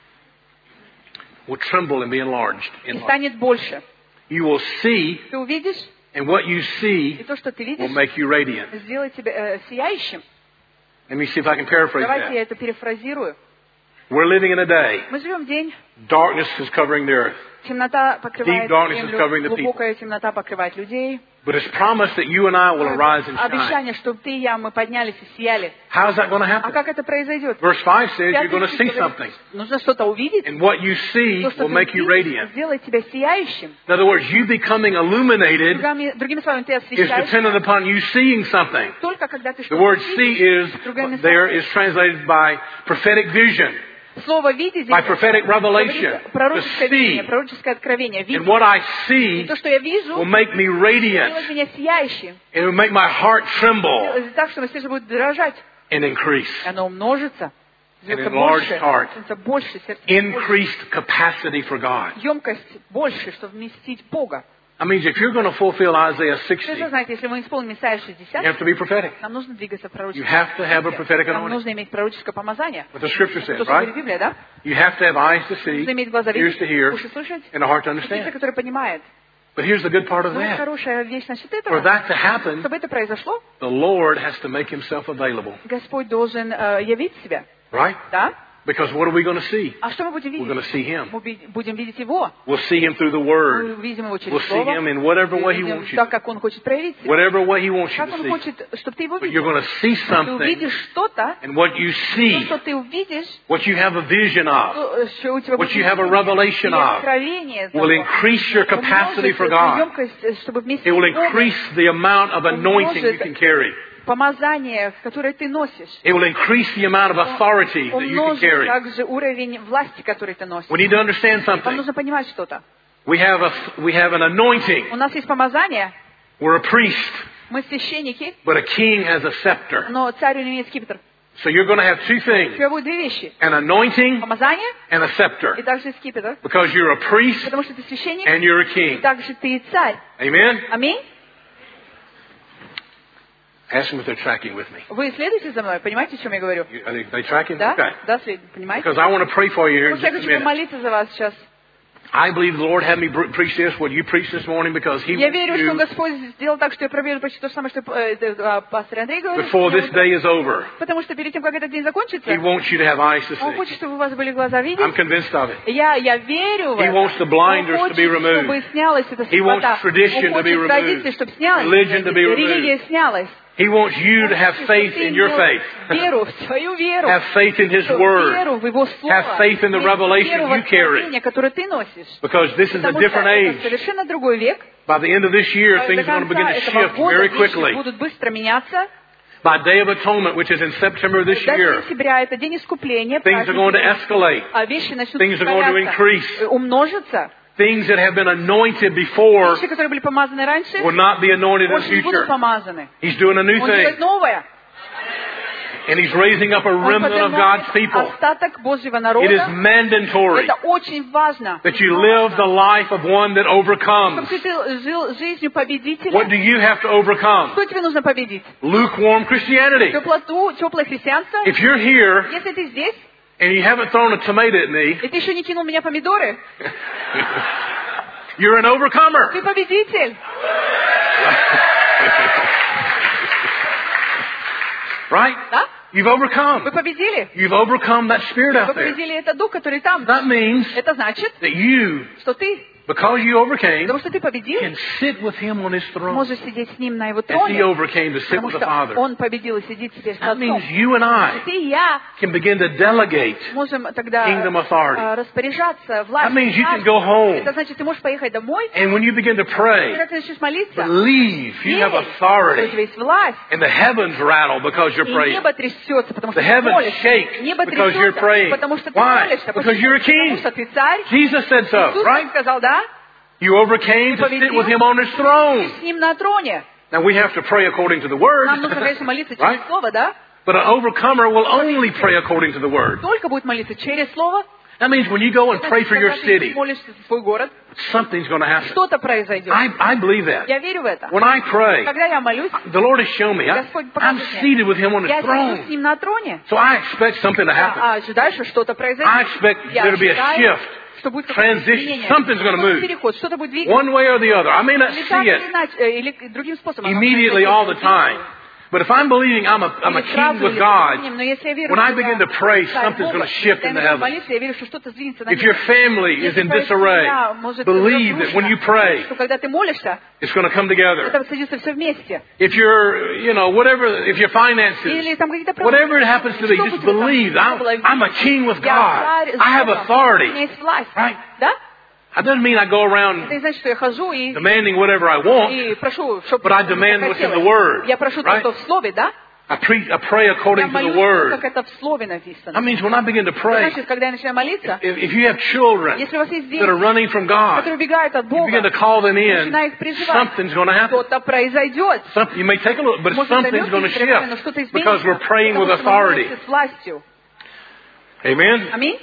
Will tremble and be enlarged. и enlarged. станет больше. You will see, Ты увидишь, and what you и see то, что ты will видишь, make you radiant. сделает тебя э, сияющим. Let me see if I can paraphrase Давайте я that. это перефразирую. We're living in a day. Мы живем в день, Darkness is covering the earth. темнота покрывает Deep darkness is covering землю, the people. глубокая темнота покрывает людей. But it's promised that you and I will arise and shine. Обещание, что ты и я, мы поднялись и сияли. How is that going to А happen? как это произойдет? Verse five says you're Пятый going to стих see говорит, something. нужно что-то увидеть. And what you see То, что will ты make you увидишь, radiant. сделает тебя сияющим. In other words, you becoming illuminated Другими, другими словами, ты is освещаешься dependent upon you seeing something. только когда ты The что-то word видишь. see is, Другими there словами, is translated by prophetic vision, слово «видеть» by здесь prophetic говорит revelation. пророческое To видение, see. пророческое откровение. And Видеть. what I И see то, что я вижу, will make me radiant. сделает меня сияющим. It will make my heart tremble Сделает так, что мое сердце будет дрожать. and increase. И оно умножится. Сделается enlarged больше. heart. Становится больше. Сердце больше. Increased capacity for God. Емкость больше, чтобы вместить Бога. I mean, if you're going to fulfill Isaiah Вы sixty, же знаете, если мы исполним Исайя you шестьдесят, have to be prophetic. нам нужно двигаться в You пророческом. have to have a prophetic Нам anointing. нужно иметь пророческое помазание. What the scripture То, says, что говорит right? Библия, да? You have to have eyes to see, Нужно иметь глаза ears видеть, to hear, уши слышать, and a heart to и сердце, understand. которое понимает. But here's the good part of Но that. хорошая вещь насчет For этого. that to happen, Чтобы это произошло, the Lord has to make Himself available. Господь должен э, явить себя. Right? Да? Because what are we going to see? А что мы будем We're going видеть? to see Him. Мы би- будем видеть Его. We'll see Him through the Мы Word. увидим Его через We'll see Слово. Him in whatever way He Увидим wants you так, to. как Он хочет проявить себя. Whatever way He wants you Как to Он see. хочет, чтобы ты его But you're видел. going to see Ты something, увидишь что-то, and what you то, see, что ты увидишь, what you have a vision of, то, что у тебя what будет you have a видение revelation или of, откровение will того, increase your capacity умножит for эту God. емкость, чтобы вместить It will Бога, increase the amount of anointing you can carry. помазание, которое ты носишь. It will increase the amount of authority that you can Умножит carry. также уровень власти, который ты носишь. We need to understand Вам something. нужно понимать что-то. We have a we have an anointing. У нас есть помазание, We're a priest, мы священники, but a king has a scepter. но царь не имеет скипетр. So you're going to have two У things: тебя будет две вещи. an anointing Помазание and a и scepter, также скипетр. because you're a priest Потому что ты священник, and you're a и king. также ты и царь. Amen. Аминь. Ask them if they're tracking with me. Вы следуете за мной? Понимаете, о чем я говорю? You- Are they, they tracking? Да? Okay. Да, след- понимаете? Because I want to pray for you here in Потому что я just a хочу minute. помолиться за вас сейчас. I believe the Lord had me br- preach this, what you preached this morning, because He Я wants верю, что you, Господь сделал так, что я проверю почти то же самое, что э, э, пастор Андрей говорит. before this day is over, Потому что перед тем, как этот день закончится, He wants you to have eyes to Он see. хочет, чтобы у вас были глаза видеть. I'm convinced of it. Я, я верю в He это. wants the blinders Он to be хочет, removed. чтобы снялась эта He wants слепота. tradition Он to be хочет removed. традиции, чтобы снялась. Religion to be removed. Религия снялась. He wants you to have faith in your faith. Веру, в свою веру. Have faith in His Word. Веру в Его Слово. Have faith in the revelation веру в you carry. откровение, которое ты носишь. Because this is a Потому что different это age. совершенно другой век. By the end of this year, До things are going to begin конца to этого shift года very вещи quickly. будут быстро меняться. By Day of Atonement, which is in September this До year, сентября это день искупления. things are going to escalate. А вещи начнут Things are going to increase. умножиться. Things that have been anointed before Вещи, которые были помазаны раньше, will not be anointed in the больше не будут future. помазаны. He's doing a new Он делает thing. новое. And He's raising up a Он remnant of God's поднимает people. остаток Божьего It is народа. mandatory Это очень важно. that you live the life of one that overcomes. Чтобы ты жил жизнью победителя. What do you have to overcome? Что тебе нужно победить? Lukewarm Christianity. Теплоту, теплое христианство. If you're here Если ты здесь, and you haven't thrown a tomato at me, и ты еще не кинул меня помидоры, you're an overcomer. ты победитель. Right? Да? You've overcome. Вы победили. You've overcome that spirit Вы out there. победили этот дух, который там. That means Это значит, that you, что ты, because you overcame, потому что ты победил, can sit with Him on His throne. можешь сидеть с ним на его As He троне. overcame to sit Потому with the что Father. он победил и сидит теперь с That отцом. means you and I Ты и я can begin to delegate. можем тогда Kingdom authority. э, распоряжаться That властью. means you can go home. Это значит, ты можешь поехать домой, And when you begin to pray, когда ты начнешь молиться, believe you have верь, что у тебя authority. есть власть, And the heavens rattle because you're и praying. небо трясется, потому что The ты heavens молишься. shake Небо because you're трясется, praying. потому что ты Why? молишься. Because Почему? you're a king. Потому что ты царь. Jesus said so, Иисус right? сказал, да? You overcame to sit with Him on His throne. С ним на троне. Now we have to pray according to the Word. Нам нужно, конечно, молиться через Right? Слово, да? But an overcomer will only pray according to the Word. Только будет молиться через Слово. That means when you go and pray for your Когда ты city, молишься за свой город, something's going to happen. что-то произойдет. I, I believe that. Я верю в это. When I pray, Когда я молюсь, the Lord has shown me. I, Господь I'm показывает мне. seated with Him on His Я сижу с throne. ним на троне. So I expect something to happen. Я ожидаю, что что-то произойдет. I expect Я there to be a ожидаю, shift, что будет какое-то transition. изменение. Something's going to Какой-то move. переход, что-то будет двигаться. One way or the other. I may not Или see так, или it иначе, э, или другим способом. immediately all the time. But if I'm believing I'm a, I'm a Или king сразу, with или God, потом, но если я верю, when I что begin я to pray, царь something's Бога, going to shift когда я in the начну heavens. молиться, я верю, что что-то сдвинется на If your небе. family is Если in твоя disarray, семья может believe that when you pray, что когда ты молишься, it's going to come together. это садится все вместе. If you're, you know, whatever, if your finances, Или там какие-то whatever it happens to be, что just бы тебе там believe ни I'm, было, I'm a king with я God. царь с I have Богом, у меня authority. есть власть. Right? Да? That doesn't mean I go Это around не значит, что я хожу и, demanding whatever I want. и прошу, чтобы But I мне demand what's in the хотелось. Word, Я прошу то, right? что в Слове, да? I, pre- I pray Я according to the молюсь, Word. как это в Слове написано. That means when I begin to pray, Значит, когда я начинаю молиться, if, if you have children если у вас есть that are дети, running from God, которые убегают от you Бога, begin to call them in, начинаю их призывать, something's going to happen. что-то произойдет. Something, you may take a little, but Может, something's займет going to некоторое время, но shift что-то because изменится, we're praying with потому что мы authority. молимся с властью. Amen? Аминь.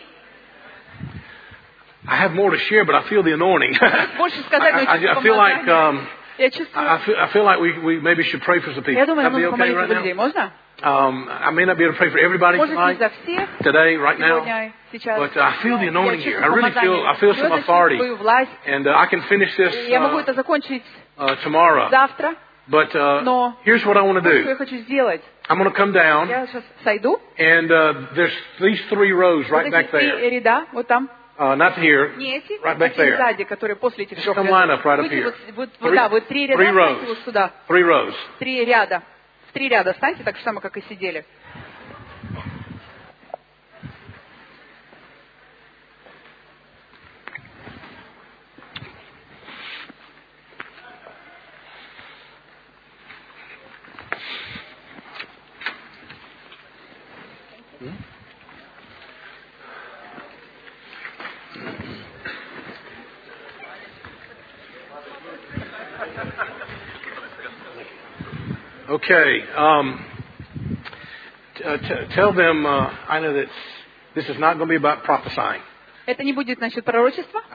I have more to share, but I feel the anointing. Больше сказать, но I, I, чувствую I feel like помазание. um, Я чувствую. I feel, I feel like we, we maybe should pray for some people. Я думаю, That'd нам be нужно okay помолиться right за людей. now? Можно? Um, I may not be able to pray for everybody Может, не tonight, за всех today, right now, сегодня, сейчас. but uh, I feel the Я anointing here. I чувствую really feel I feel some помазание. authority, Я чувствую власть. and uh, I can finish this Я могу uh, это закончить uh, tomorrow. завтра, But uh, но here's what I want to что do. я хочу сделать. I'm going to come down, Я сейчас сойду. and uh, there's these three rows Вот right эти back три there. ряда, вот там. Uh, not here. Не эти, Right back а те there. сзади, которые после этих Just трех come рядов. line up right up Выйти here. вот, вот, вот, Three- да, вот три ряда, three rows. встаньте вот сюда. Three rows. Три ряда. В три ряда встаньте, так же самое, как и сидели. Okay. Um, t- uh, t- tell them uh, I know that this is not going to be about prophesying. Это не будет насчет пророчества.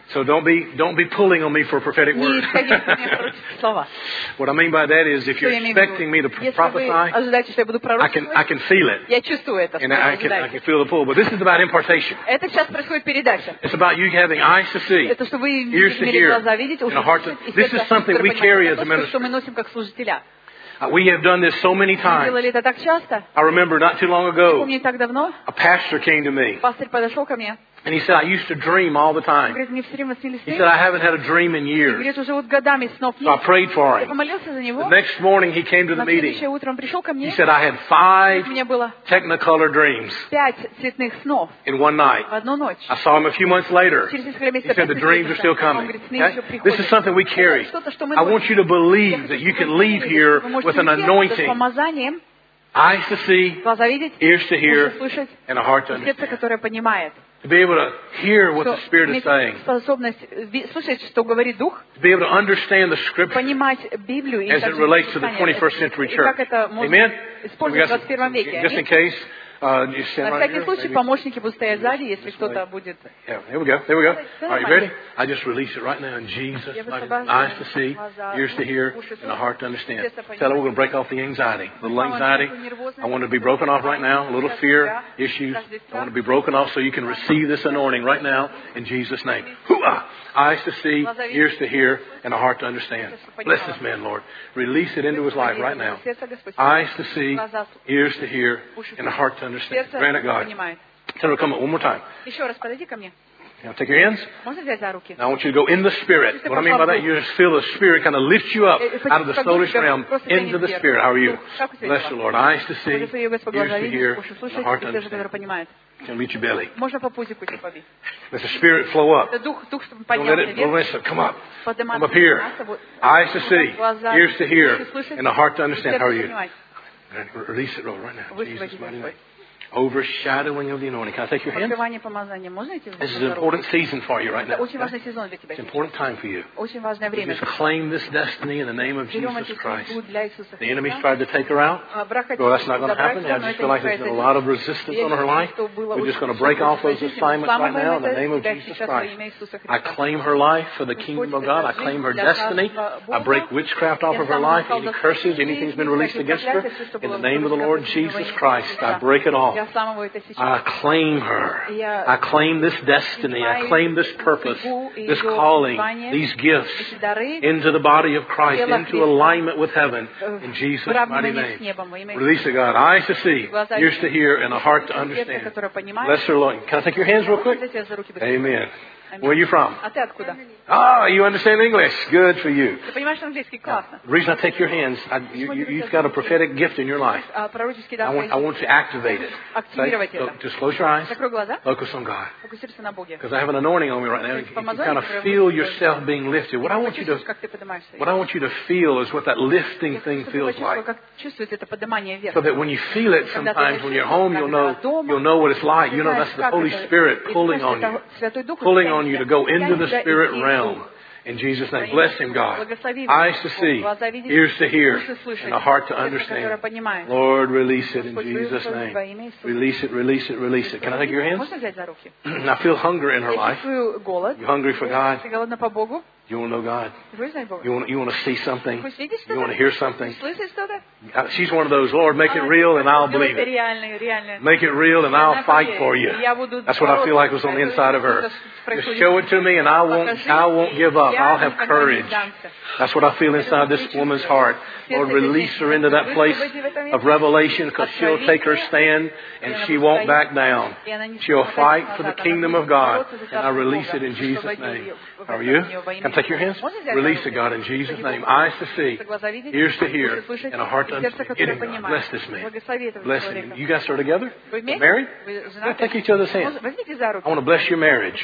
So don't be don't be pulling on me for prophetic Не words. исходите ко мне пророческие слова. What I mean by that is, if Что you're я имею в виду? expecting me to Если вы prophesy, ожидаете, что я буду I can I пророчествовать, can feel it, я чувствую это, что and вы I can I ожидаете. can feel the pull. But this is about impartation. Это сейчас происходит передача. It's about you having eyes to see, Это что вы ears to имели hear, глаза видеть, уши and a heart to. слышать, и This сердце, is something we которое carry as понимает. a Это то, что мы ministry. носим как служителя. Uh, We have done this so many Мы times. делали это так часто. I remember not too long ago, Помню, так давно a pastor came to me, пастырь подошел ко мне. and he said, I used to dream all the Он time. говорит, мне все время снились He сны. said, I haven't had a dream in И years. говорит, уже вот годами снов So I нет. prayed for Я him. помолился за него. The next morning he came to the На meeting. следующее утро он пришел ко He мне. said, I had У five меня было Technicolor dreams пять цветных снов in one night. в одну ночь. I saw him a few months later. Через несколько He месяцев said, the опять dreams are встретился. still Он coming. говорит, сны Okay? еще This is приходят. something we carry. Это что-то, что мы I want носим. you to Я believe that хочу, you чтобы can вы leave поняли, here что вы можете with an уйти с anointing, помазанием, eyes to see, глаза видеть, ears to hear, уши слышать, and a heart to и сердце, understand. которое понимает. To be able to hear what Что the Spirit is иметь saying. способность ви- слышать, что говорит Дух, To be able to understand the Scripture понимать Библию и as it также relates to the Писание, twenty-first century и как church. это можно Amen? We использовать в got двадцать первом веке. some, just in Аминь. case, uh, you stand На right всякий here. случай Maybe- помощники будут стоять сзади, если кто-то будет. Yeah, here we go. There we go. Все All right, you нормально. ready? I just release it right now in Jesus' Я mighty name. высвобождаю Eyes to see, глаза, ears to hear, уши and a heart to слышать, understand. сердце понимать. Tell her we're going to break off the anxiety. A little anxiety. I want to be broken off right now. A little fear, issues. I want to be broken off so you can receive this anointing right now in Jesus' name. Hoo-ah! Eyes to see, ears to hear, and a heart to understand. Bless this man, Lord. Release it into his life right now. Eyes to see, ears to hear, and a heart to understand. Сердце Grant it, God. понимает. Tell her, come on, one more time. Еще раз подойди ко мне. Now take your hands. Можно взять за руки? Now I want you to go in the Spirit. What I mean by that, you just feel the Spirit kind of lift you up out of the soulish realm into the Spirit. How are you? Bless the Lord. Eyes to see, ears to hear, and a heart to understand. Can reach your belly. Можно по пузику тебе побить. Let the Spirit flow up. Это дух, дух, чтобы Don't let поднялся it, don't вверх, let it come up. Come подниматься, up here. подниматься, вот. Eyes to see, Глаза, ears to hear, уши слышать, and a heart to understand. сердце How are you? понимать. Release it, Lord, right now. In Высвободи, Jesus' mighty Господь. name. Overshadowing of the anointing. Can I take your hand? Покрывание помазания. Можно идти в This is an important season for you right Это now. очень важный сезон для тебя. It's an important time for you. Очень важное You время. just claim this destiny in the name of Берем Jesus эту Christ. судьбу для Иисуса The enemy's Христа. tried to take her out. А, враг хотел Well, that's not going to забрать happen. ее, I но just это feel не like there's been a произойдет. lot of resistance on her life. Что было We're очень just going to сложно break off those произойти. assignments right Взламываем now in the это name of для Jesus сейчас во Christ. имя Иисуса I Христа. claim her life for the kingdom of God. I claim her destiny. I break witchcraft off of her life. Any curses, anything's been released against her. In the name of the Lord Jesus Christ, I break it off. Я взламываю это сейчас. I claim her. I claim this destiny. I claim this purpose, this calling, these gifts into the body of Christ, into alignment with heaven. In Jesus' mighty name. Release it, God. Eyes to see, ears to hear, and a heart to understand. Bless her, Lord. Can I take your hands real quick? Amen. Where are you from? А ты откуда? Oh, you understand English. Good for you. Ты понимаешь английский? Классно. The reason I take your hands, I, you, you, you've got a prophetic gift in your life. А, пророческий I дар want, I want to activate it. активировать So, это. just close your eyes. Закрой глаза, Focus on God. фокусируйся на Боге. Because I have an anointing on me right now. You can kind of feel yourself being lifted. What I want you to, Как ты поднимаешься. what I want you to feel is what that lifting thing feels like. Как чувствуется это поднимание вверх. So that when you feel it sometimes when you're home, you'll know, you'll know what it's like. You know that's the Holy Spirit pulling on you. Pulling on you to go into the Spirit realm. In Jesus' name. Bless him, God. Eyes to see, ears to hear, and a heart to understand. Lord, release it in Jesus' name. Release it, release it, release it. Can I take your hands? Можно взять за руки? I feel hunger in her Я life. чувствую голод. You hungry for God? Ты голодна по Богу? You want to know God? Ты хочешь знать Бога? You want, you want to see something? Хочешь видеть You want что-то? to hear something? Слышать что-то? Uh, She's one of those, Lord, make it real and I'll believe it. Реально, реально. Make it real and I'll fight for you. That's what I feel like was on the inside of her. Just show it to me and I won't, I won't give up. I'll have courage. That's what I feel inside this woman's heart. Lord, release her into that place of revelation because she'll take her stand and she won't back down. She'll fight for the kingdom of God. And I release it in Jesus' name. How are you? Can I take your hands? Release it, God, in Jesus' name. Eyes to see, ears to hear, and a heart to understand. Get him, God. Bless this man. Bless him. You guys are together? Married? Let's take each other's hands. I want to bless your marriage.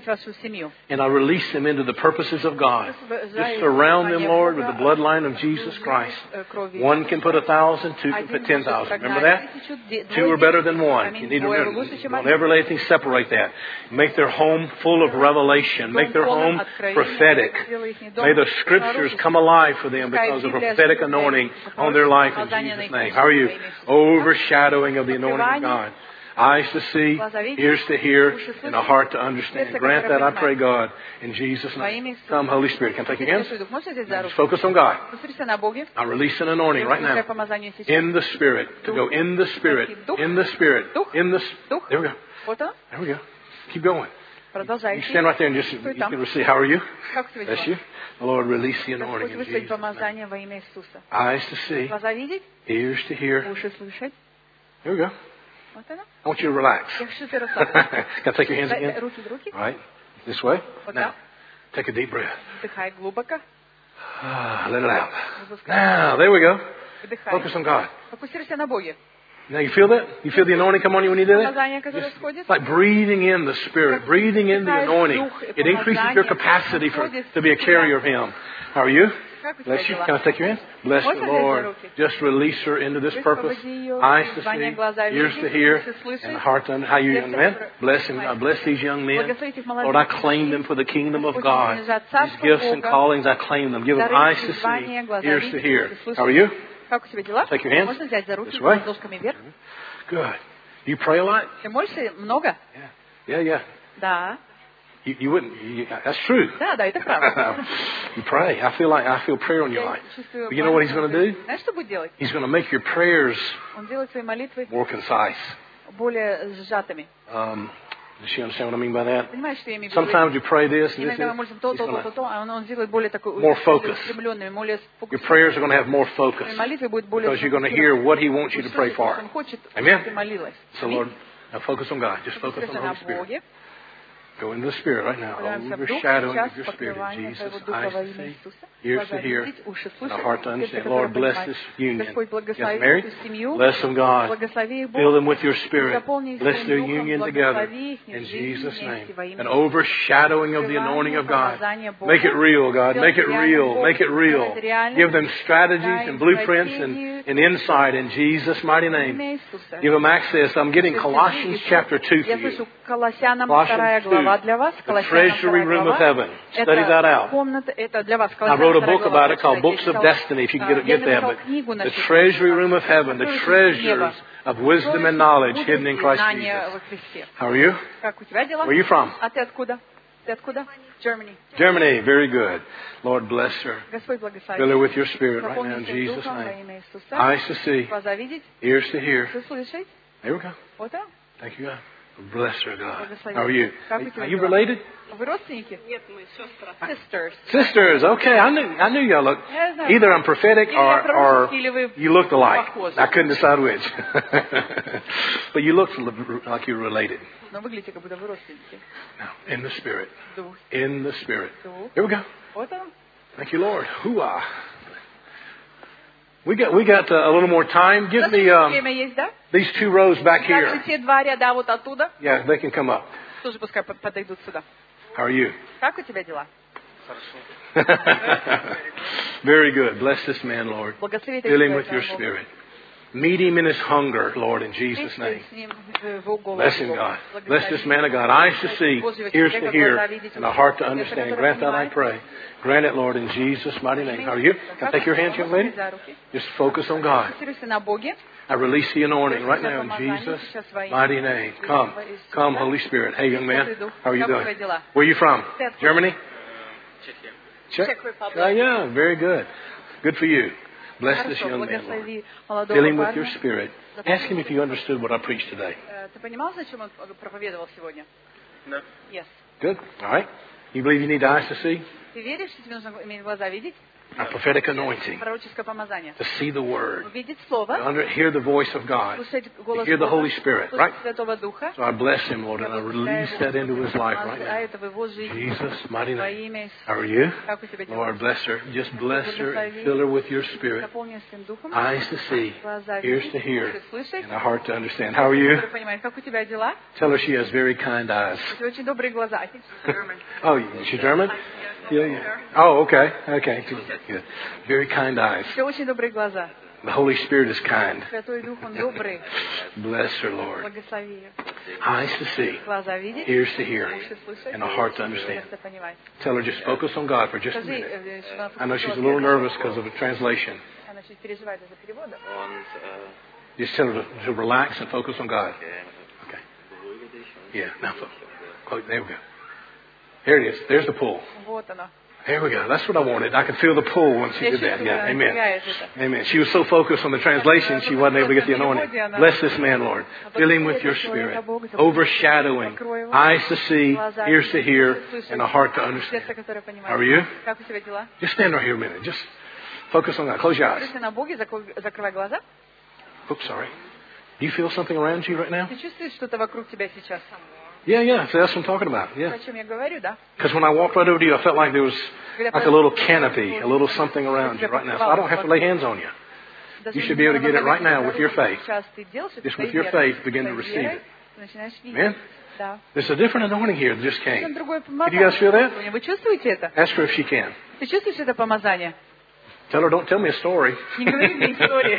And I release them into the purposes of God. Just surround them, Lord, with the bloodline of Jesus Christ. One can put a thousand, two can put ten thousand. Remember that? Two are better than one. You need to remember. Don't ever let anything separate that. Make their home full of revelation. Make their home prophetic. May the scriptures come alive for them because of prophetic anointing on their life in Jesus' name. How are you? Overshadowing of the anointing of God. eyes to see, Глаза видеть, ears to hear, уши слышать, and a heart to understand. сердце, Grant that, которое I pray, понимает. God, in Jesus' Во name. имя Иисуса. Come, Holy Spirit. Can I take your hands? Святой Дух, можете взять за Just руку? focus on God. Посмотрите на Боге. I release an anointing right Выпускай now. помазание сейчас. In the Spirit. To go in the Spirit. In the Spirit. In the... Дух. There we go. Вот оно. There we go. Keep going. You Продолжайте. stand right there and just, you Стой там. can receive. How are you? Как у тебя That's дела? you. The Lord release the Господь, anointing in выслать Jesus' name. помазание во имя Иисуса. Eyes to see, Глаза видеть, ears to hear. уши слышать. There we go. Вот оно. I want you to relax. Я хочу ты расслабиться. Can I take your hands Дай- дай again? Руки в руки. All right. This way. Вот Now, так. take a deep breath. Вдыхай глубоко. Ah, let it out. Выпускай. Now, there we go. Вдыхай. Focus on God. Фокусируйся на Боге. Now, you feel that? You feel the anointing come on you when you do that? Помазание, которое сходит. It's like breathing in the Spirit, breathing in the anointing. It increases your capacity for, to be a carrier of Him. How are you? Как у тебя Bless you. дела? Can I take your hand? Bless the Можно взять за Lord. руки? Just release her into this purpose. Высвободи ее, Eyes to призвание, see, глаза ears to видеть, hear, уши слышать, and a heart to understand. How you, young сердце, man? которое Bless him. I понимает. bless these young men. Благословите их, молодых Lord, I людей. claim them for the kingdom of Господь, God. принадлежат These Царству gifts and Бога. callings, I claim them. Give them Дары, eyes to призвания, see, глаза ears to видеть, hear. уши слышать. How are you? Как у тебя дела? Take your hands. Можно взять за руки, This way. ладошками вверх. Good. You pray a lot? Ты молишься много? Yeah, yeah. Да. You, you wouldn't. You, that's true. Да, да, это правда. You pray. I feel like I feel prayer on your Я life. чувствую, But you know what He's going to do? знаешь, что будет делать? He's going to make your prayers Он делает свои молитвы more concise. более сжатыми. Um, does she understand what I mean by that? Понимаешь, что я имею в виду? Sometimes you pray this and this. Иногда мы молимся то, He's то, то, gonna- то, то, а он, он сделает более такой More focus. устремленными, более Your prayers are going to have more Твои focus молитвы будут более because you're going to hear what He wants you to pray for. Он хочет, Amen? чтобы ты молилась. So, Lord, now focus on God. Just focus on the Фокусируйся на Holy Spirit. Боге. Go into the Spirit right now. Вкладываемся в Дух, Overshadowing сейчас of your Spirit, покрывание Jesus. Твоего Духа Eyes во to имя see, Иисуса. ears Глаза to hear, видеть, уши and a слышать, heart to сердце, understand. которое Lord, bless понимает. this union. Господь, Yes, благослови married? эту семью, Bless them, God. благослови их, Бог, Fill them with your Spirit. заполни их Bless своим their Духом, union together. благослови их In жизнь Jesus' name. вместе во имя An Иисуса. overshadowing of the anointing of God. Make it real, God. Make it real. Make it real. Give them strategies and blueprints and, and insight in Jesus' mighty name. Give them access. I'm getting Colossians chapter two for Я you. слышу Колоссянам Colossians вторая two, глава для вас. the Колоссянам treasury вторая room of глава. heaven. Study that Это out. комната, это для вас. I Колоссянам wrote a вторая book глава. about it called Прочитайте. Books of Я Destiny, if you can get, Я get there. написал But книгу the насчет treasury room of heaven, the treasures of wisdom and knowledge hidden in Christ знания Jesus. во Христе. How are you? Как у тебя дела? Where are you from? А ты откуда? Ты откуда? Germany. Germany. Very good. Lord, bless her. Господь благослови. Fill her with your Spirit right now in Наполни своим Jesus' Духом во name. имя Иисуса. Eyes to see, Глаза видеть, ears to hear. уши слышать. There we go. Вот это. Thank you, God. Bless her, God. Благослови. How are you? Как у тебя Are you дела? related? Вы родственники? Нет, мы сестры. Sisters. Sisters. Okay, I knew I knew y'all look. Я знаю. Either I'm prophetic Или я or, or пророческий, или вы you looked alike. похожи. I couldn't decide which. But you looked like you were related. Но выглядите, как будто вы родственники. Now, in the Spirit. Дух. In the Spirit. Дух. Here we go. Вот он. Thank you, Lord. Hooah. We got we got uh, a little more time. Give me um, Время есть, да? these two rows back Также here. те два ряда вот оттуда Yeah, they can come up. тоже пускай под- подойдут сюда. How are you? Как у тебя дела? Very good. Bless this man, Lord. Благослови Fill him тебя, with your Бог. Spirit. Meet him in his hunger, Lord, in Jesus' Встретись name. с ним в- в голос Bless him, Бога. God. Благослови. Bless this man of God. Eyes to see, Божьего ears человека, to hear, глаза видеть, and a heart to сердце, understand. которое Grant that, I понимает. pray. Grant it, Lord, in Jesus' mighty name. How are you? Can I take your hand, young lady? За руки. Just focus on God. Фокусируйся на Боге. I release the anointing right now in Jesus' mighty name. Come. Come, Holy Spirit. Hey, young man. How are you doing? Where are you from? Germany? Czech. Czech Republic. Oh, yeah. Very good. Good for you. Bless this Хорошо, young man, Lord. благослови молодого Fill him with your парня. Spirit. Ask him if you understood what I preached today. Э, Ты понимал, зачем он проповедовал сегодня? Да. Yes. Good? All right. You believe you need eyes to see? Ты веришь, что тебе нужно иметь глаза видеть? A prophetic anointing. Пророческое помазание. To see the Word. Видеть To Слово, under, hear the voice of God. слушать To голос hear the Бога, Holy Spirit. слушать Right? Святого Духа. So I bless him, Lord, and I release that into his life right now. А это в его In жизни. Jesus' mighty Во name. имя How Иисуса. are you? Как у тебя дела? Lord, bless her. Just bless her and fill her with your Spirit. Заполни своим Духом. Eyes to see, Глаза ears видеть, to hear, уши слышать. and a heart to understand. How are you? Который понимает, как у тебя дела? Tell her she has very kind eyes. У тебя очень добрые глаза. I think she's German. Oh, she's German? Yeah, yeah. Oh, okay. Okay. Good. Very kind eyes. У тебя очень добрые глаза. The Holy Spirit is kind. Святой Дух, Он добрый. Bless her, Lord. Благослови ее. Eyes to see, Глаза видеть, ears to hear, уши слышать, and a heart to understand. сердце понимать. Tell her just focus on God for just a Скажи, minute. э, чтобы она I know she's a фокусировалась little на nervous Бога. because of the translation. Она чуть переживает из-за перевода. Und äh, Just tell her to, to relax and focus on God. okay. Okay? Yeah. Now, oh, there we go. Here it is. There's the pull. Вот оно. There we go. That's what I wanted. I could feel the pull when she Я did that. чувствую, Yeah. когда Amen. напрягает это. Amen. She was so focused on the translation, she wasn't able to get the anointing. Bless this man, Lord. Fill him with your spirit. Overshadowing. Eyes to see, ears to hear, and a heart to understand. Сердце, которое понимает. How are you? Как у тебя дела? Just stand right here a minute. Just focus on that. Close your eyes. Смотрите на Бога, закрой- закрывай глаза. Oops, sorry. Do you feel something around you right now? Ты чувствуешь что-то вокруг тебя сейчас? Yeah, yeah. So that's what I'm talking about. Yeah. О чем я говорю, да? Because when I walked right over to you, I felt like there was like a little canopy, a little something around you right now. So I don't have to lay hands on you. Даже You should be able to get it right now with your faith. Сейчас ты делаешь это Just своей with your верой. faith, begin to Своей receive верой it. ты начинаешь видеть. Amen? Да. There's a different anointing here that just Совсем came. другое Did you guys feel that? помазание. Вы чувствуете это? Ask her if she can. Ты чувствуешь это помазание? Tell her, don't tell me a story. Не говори мне истории.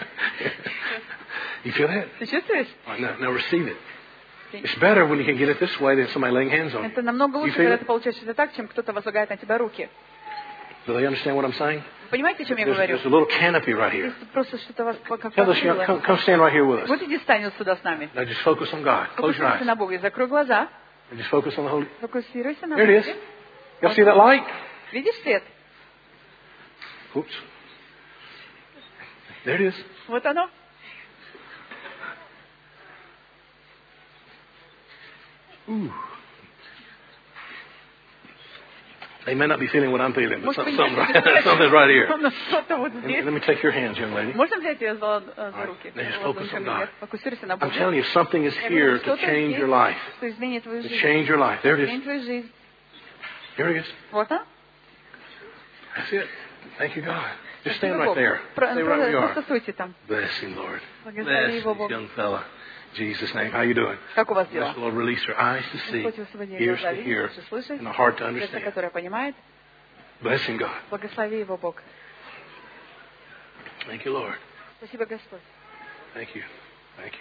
You feel that? Ты чувствуешь? All right, now, now receive it. It's better when you can get it this way than somebody laying hands on you. Это намного You лучше, feel когда it? ты получаешь это так, чем кто-то возлагает на тебя руки. Do they understand what I'm saying? Вы понимаете, о чем я There's, говорю? there's a little canopy right here. Здесь просто что-то вас как Tell us, you know, come, come stand right here with us. Вот иди стань вот сюда с нами. Now just focus on God. Close your Фокусируйся eyes. на Бога и закрой глаза. And just focus on the Holy. Фокусируйся на There it is. Боге. Y'all see that light? Видишь свет? Oops. There it is. Вот оно. Ooh. They may not be feeling what I'm feeling, but Может, something, вы не something, чувствуете, right, something's right here. но что-то вот Let me, здесь. let me take your hands, young lady. Можно взять ее за, за Alright, руки? now just Вот focus он ко on мне. God. Нет, Фокусируйся на I'm Боге. telling you, something is Я here говорю, to что-то change есть, your life. что изменит твою To жизнь. change your life. There it Изменит is. твою жизнь. Here it is. Вот она. That's it. Thank you, God. Just stand Спасибо right Богу. there. Про- Stay right where you Просто are. стойте там. Bless him, Lord. Благослови Bless его this Бог. young fella. In Jesus' name. How you doing? Как у вас Bless дела? the Lord. Release her eyes to see, Господь, освободи ears глаза to видеть, hear, уши слышать, and a heart to сердце, understand. которое понимает. Bless him, God. Благослови его Бог. Thank you, Lord. Спасибо, Господь. Thank you. Thank you.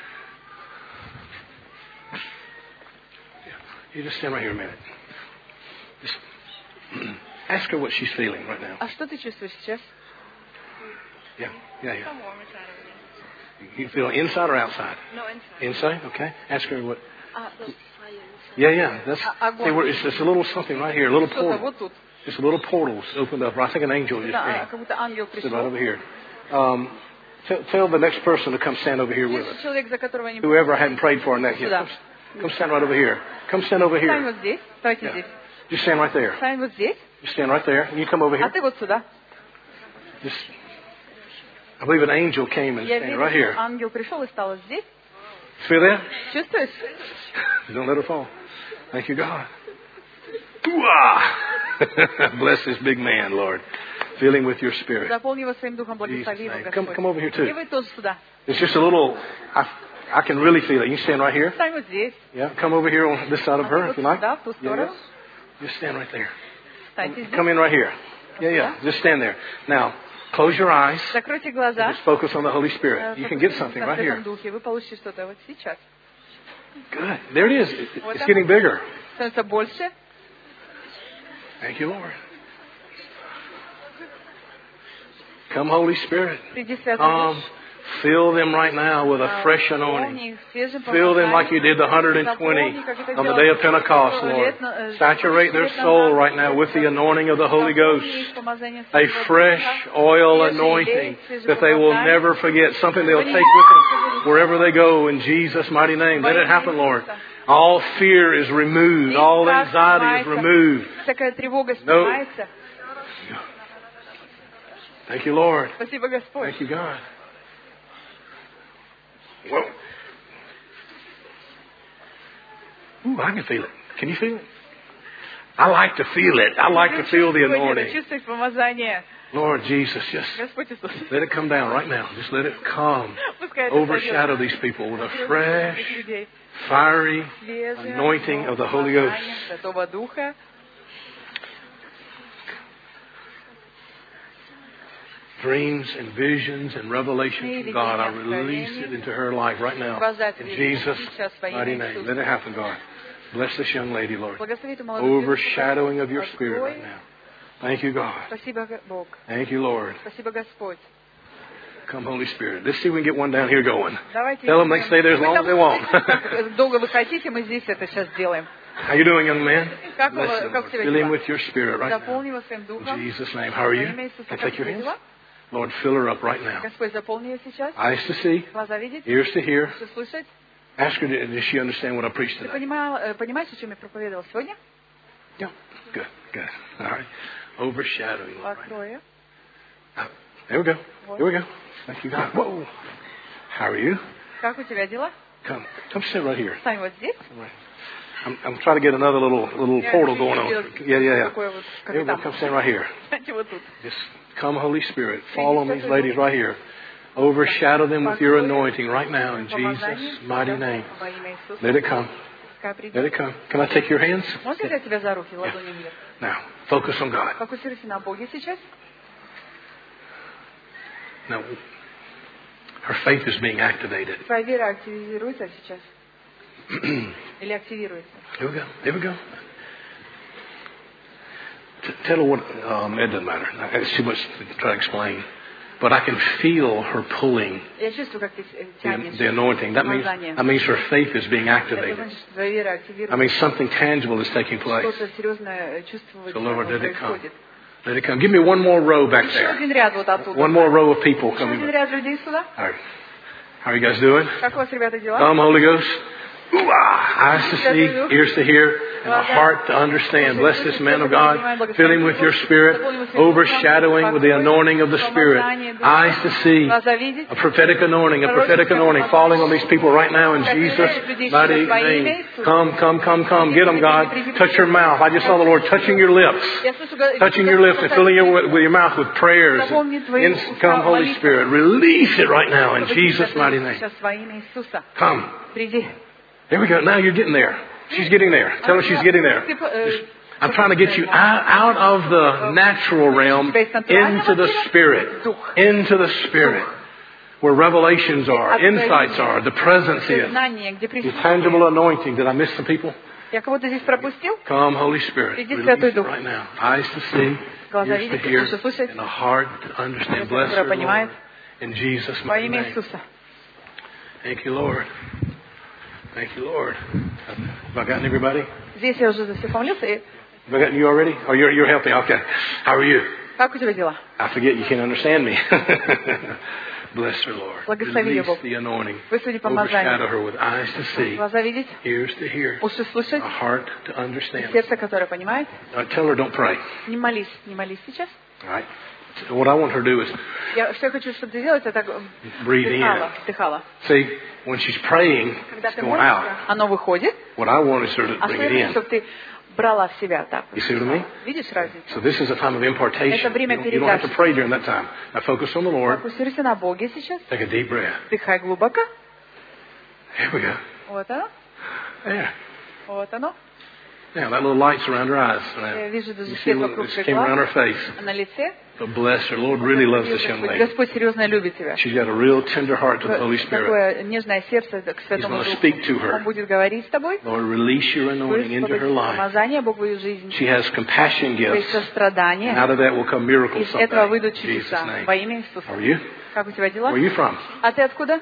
Yeah. You just stand right here a minute. Just ask her what she's feeling right now. А что ты чувствуешь сейчас? Yeah, yeah, yeah. You feel inside or outside? No, inside. Inside? Okay. Ask her what. Uh, the fire. Yeah, yeah. That's. А- огонь. See, where it's just a little something right here, a little Что-то portal. вот тут. Just a little portal opened up. I think an angel just Да, came. как будто ангел Sit right over пришел. here. Um, tell, tell the next person to come stand over here with us. Есть человек, за которого не Whoever I hadn't prayed for next. Сюда. Come, come stand right over here. Come stand over Стань here. вот здесь. Давайте Yeah. здесь. Just stand right there. Стань вот здесь. Just stand right there. You come over А here. ты вот сюда. Just. I believe an angel came and Я stand вижу, right here. что ангел пришел и стал здесь. Feel that? Чувствуешь? Don't let her fall. Thank you, God. Ooh-ah. Bless this big man, Lord. Fill him with your spirit. Заполни его своим духом, благослови Jesus' его, name. Господь. Come- come over here, И too. вы тоже сюда. It's just a little, I, I can really feel it. You stand right here. Стань вот здесь. Yeah. Come over here on this side of А her ты вот if you like. сюда, в ту Yeah, сторону. yeah. Just stand right there. Станьте Come здесь. in right here. Yeah, yeah. Just stand there. Now, close your eyes. Закройте глаза. Just focus on the Holy Э, Spirit. You can get something на right Святом here. Духе. Вы получите что-то вот сейчас. Good. There it is. It- Вот It's оно. getting bigger. Становится больше. Thank you, Lord. Come, Holy Spirit. Приди, Святой Come. Дух. Fill them right now with a А, fresh наполни anointing. их свежим Fill them like you did the one hundred twenty Заполни, как это on the делал day of Pentecost, сто Lord. лет на- э, Saturate their сто лет soul назад. right now with the anointing of the Holy Ghost. Заполни их помазанием A Святого fresh Духа. oil Свежий anointing идей, that they will свежее never forget. Something they'll take with them wherever they go in Jesus' mighty name. Let it happen, Lord. All fear is removed. All anxiety is removed. Всякая тревога No. снимается. Thank you, Lord. Спасибо, Господь. Thank you, God. Whoa. Ooh, I can feel it. Can you feel it? I like to feel it. I like to feel the anointing. Чувствуешь помазание. Lord Jesus, just Господь Иисус. let it come down right now. Just let it come. Пускай это Overshadow сойдет. these people with a fresh, Этих людей. fiery Свежее anointing of the Holy Ghost. помазание Святого Духа. Dreams and visions and revelation from God. I release it into her life right now. In Jesus' mighty name. Let it happen, God. Bless this young lady, Lord. Благослови эту молодую девушку. Overshadowing of your spirit right now. Thank you, God. Спасибо, Бог. Thank you, Lord. Спасибо, Господь. Come, Holy Spirit. Let's see if we can get one down here going. Давайте. Tell them they can stay there as long as they want. Как долго вы хотите, мы здесь это сейчас сделаем. How you doing, young man? Как, Bless him, как Lord. себя Fill him дела? with your spirit right now. Заполни его своим In духом. Jesus' name. How are you? Во имя Иисуса, Can I как take your тебя hands? дела? Lord, fill her up right now. Господь, заполни ее сейчас. Eyes to see, Глаза видеть, ears to hear. уши слышать. Ask her, to, does she understand what I preached Ты today? понимал, э, понимаешь, о чем я проповедовал сегодня? Yeah. Good, good. All right. Overshadowing, Lord. Right now. Покрою. There we go. Here we go. Thank you, God. Whoa. How are you? Как у тебя дела? Come. Come sit right here. Стань вот здесь. Right. I'm, I'm trying to get another little little Я portal вижу, going on. делать Yeah, yeah, yeah. такое вот, как Here we go. там. Come stand right here. Станьте вот тут. Just come, Holy Spirit. Fall on these ladies right here. Overshadow them with your anointing right now in Jesus' mighty name. Во имя Иисуса. Let it come. Пускай придет. Let it come. Can I take your hands? Можно взять тебя за руки, ладони вверх? Now, focus on God. Фокусируйся на Боге сейчас. Now, her faith is being activated. Твоя вера активизируется сейчас. Или активируется. Here we go. Here we go. T- tell her what, um, it doesn't matter. It's too much to try to explain. But I can feel her pulling Я чувствую, как ты э, the, тянешь. the anointing. That means, помазание. that means her faith is being Это activated. значит, что твоя вера I активируется. mean, something tangible is taking place. Что-то серьезное чувствовать So, Lord, let it come. происходит. Let it come. Give me one more row back Еще there. один ряд вот оттуда. One more row of people Еще coming. один ряд людей сюда. All right. How are you guys doing? Как у вас, ребята, дела? Come, Holy Ghost. Ooh, ah. Eyes to see, ears to hear, and a heart to understand. Bless this man of God. Fill him with your spirit, overshadowing with the anointing of the Spirit. Eyes to see, a prophetic anointing, a prophetic anointing falling on these people right now in Jesus' mighty name. Come, come, come, come. Get them, God. Touch your mouth. I just saw the Lord touching your lips. Touching your lips and filling your, with your mouth with prayers. In, come, Holy Spirit. Release it right now in Jesus' mighty name. Come. Приди. There we go. Now you're getting there. She's getting there. Tell her she's getting there. Just, I'm trying to get you out, out of the natural realm into the Spirit. Into the Spirit. Where revelations are, insights are, the presence is. The tangible anointing. Did I miss some people? Я кого-то здесь пропустил? Come, Holy Spirit. Release it right now. Eyes to see, ears to hear, and a heart to understand. Bless her, Lord. In Jesus' Во mighty имя name. Иисуса. Thank you, Lord. Thank you, Lord. Have I gotten everybody? Здесь я уже за всех помолился. И Have I gotten you already? Oh, you're, you're healthy. Okay. How are you? как у тебя дела? I forget you can't understand me. Bless her, Lord. Благослови ее, Release Бог. the anointing. Высади помазание. Overshadow her with eyes to see, Глаза видеть, ears to hear, уши слышать, a heart to understand. сердце, которое понимает. Now, tell her don't pray. Не молись, не молись сейчас. All right? So what I want her to do is Я, что я хочу, чтобы ты делала, это так breathe in. вдыхала, вдыхала. See, when she's praying, Когда it's ты going молишься, out. оно выходит, What I want is her to а bring что я it хочу, in. чтобы ты брала в себя так. You see what I mean? Видишь разницу? So this is a time of impartation. Это You время don't, you don't have to передачи. pray during that time. Now focus on the Lord. Фокусируйся на Боге сейчас. Take a deep breath. Вдыхай глубоко. Here we go. Вот оно. There. Вот оно. Now that little light's around her eyes. Now, Я вижу даже you see свет what вокруг just твоих came around глаз. her face. А на лице. But bless her. Lord really loves this young Господь, lady. Господь серьезно любит тебя. She's got a real tender heart to the Holy Spirit. Такое нежное сердце к Святому He's gonna Духу. speak to her. Он будет говорить с тобой. Lord, release your anointing into her Высвободи life. помазание Богу в ее жизнь. She has compassion То есть gifts. сострадание. And out of that will come miracles Из этого someday. выйдут In Jesus' чудеса. name. Во имя Иисуса. How are you? Как у тебя дела? Where are you from? А ты откуда?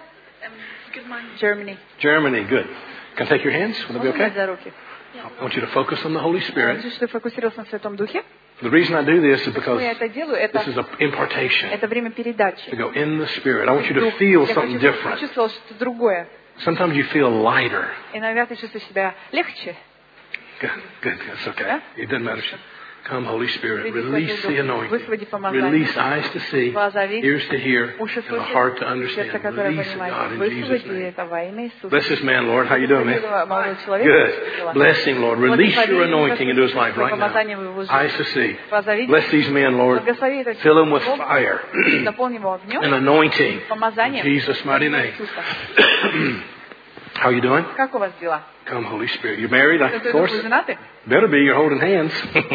Germany. Germany. Good. Can I take your hands? Will that be Можно взять okay? за руки? I want you to focus on the Holy Я Spirit. хочу, чтобы ты фокусировался на Святом Духе. The reason I do this is because Почему я это делаю? Это, this is an impartation. это время передачи. To go in the Spirit. I want you to Дух. feel Я something хочу, чтобы ты different. чувствовал что-то другое. Sometimes you feel lighter. Иногда ты чувствуешь себя легче. Good, good. That's okay. Yeah? It doesn't matter. Come, Holy Spirit. Приди, Release Святой the Дух. anointing. Высвободи помазание. Release eyes to see, Глаза видеть, ears to hear, уши and a heart to слышать, understand. сердце, которое Release it, понимает. God, in Jesus' Высвободи name. это во имя Иисуса. Bless this man, Lord. How you doing, man? Молодой человек. Good. Bless him, Lord. Release your anointing into his life right Помазание в now. его жизнь. Eyes to see. Глаза видеть. Bless these men, Lord. Благослови этот Fill them with человек. fire Наполни его огнем. and anointing. In Помазанием. Jesus' mighty name. Иисуса. How you doing? Как у вас дела? Come, Holy Spirit. You married, of Святой course? Дух, вы женаты? Better be. You're holding hands.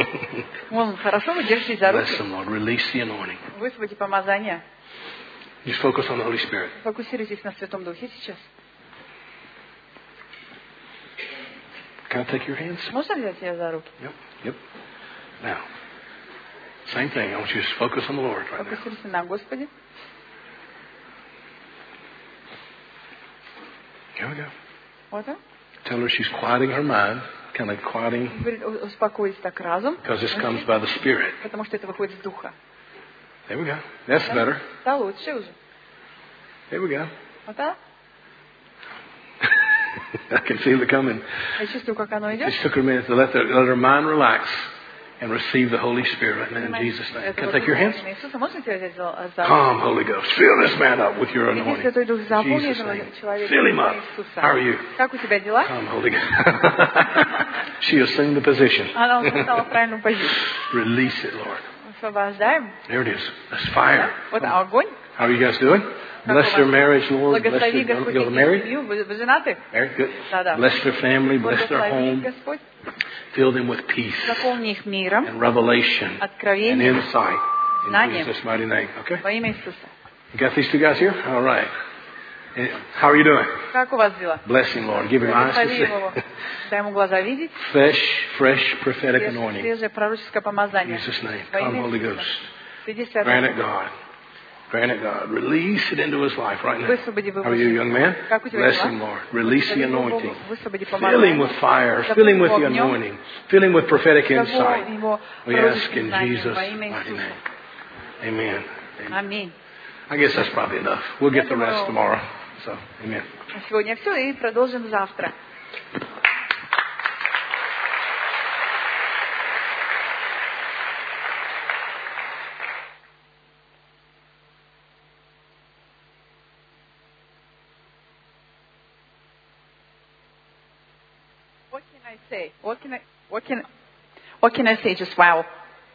Вон, хорошо, вы держитесь за Bless руки. them, Lord. Release the anointing. Высвободи помазание. Just focus on the Holy Spirit. Фокусируйтесь на Святом Духе сейчас. Can I take your hands? Можно взять тебя за руки? Yep. Yep. Now, same thing. I want you to just focus on the Lord right now. Фокусируйся на Господе. we go. Вот он. Tell her she's quieting her mind, kind of quieting, Говорит, у- успокоить так разум, because this comes by the Spirit. потому что это выходит с духа. There we go. That's better. Да, лучше уже. There we go. Вот так. I can feel it coming. Я чувствую, как оно идет. Just took her a minute to let, the, let her mind relax and receive the Holy Spirit right now in Jesus' name. Это Can I вот take your hands? Иисуса, можно тебя взять за за- Come, Holy Ghost. Fill this man up with your Иди, anointing. Святой Дух, In заполни Jesus' этого name. человека Fill him up. Иисуса. How are you? Как у тебя дела? Come, Holy Ghost. She assumed the position. Она уже стала в правильную позицию. Release it, Lord. Освобождаем. There it is. That's fire. Вот огонь. How are you guys doing? Bless their marriage, Lord. Bless Благослови, their, Господь, you're их married? семью. Вы вы женаты? Married? Good. Да-да. Bless their family. Bless their Благослови, home. Господь. Fill them with peace Заполни их миром, and revelation and откровением, insight. In знанием. Jesus' mighty name. Okay? Во имя Иисуса. You got these two guys here? All right. And how are you doing? Как у вас дела? Bless him, Lord. Give him eyes to Благослови его. see. Дай ему глаза видеть. Fresh, fresh prophetic anointing. Свежее пророческое In помазание. Jesus' name. Во Come, имя Holy Иисуса. Ghost. Приди, Grant Святой it, God. Grant it, God. Release it into his life right now. Высвободи его. How are you, young man? Как у тебя Bless дела? him, Lord. Release the anointing. Высвободи Fill him помазание. with fire. Fill him with the anointing. Fill him with prophetic insight. Заполни его We ask пророческим in знанием Jesus' во имя mighty Иисуса. name. Amen. Amen. Аминь. I guess that's probably enough. We'll get the rest tomorrow. So, amen. На сегодня все, и продолжим завтра. What can I say? What can I, what can, what can I say? Just wow.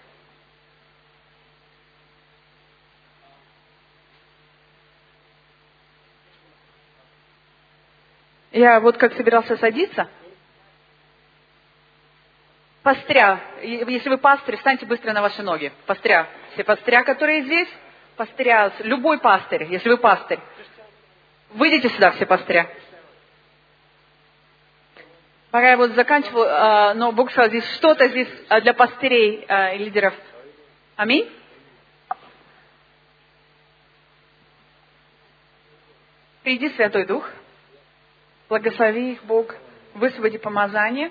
Я вот как собирался садиться, пастыря, и- если вы пастырь, встаньте быстро на ваши ноги. Пастыря, все пастыря, которые здесь, пастыря, любой пастырь, если вы пастырь, выйдите сюда, все пастыря. Пока я вот заканчивал, а, но Бог сказал, здесь что-то здесь а, для пастырей а, и лидеров. Аминь. Приди, Святой Дух. Благослови их, Бог, высвободи помазание.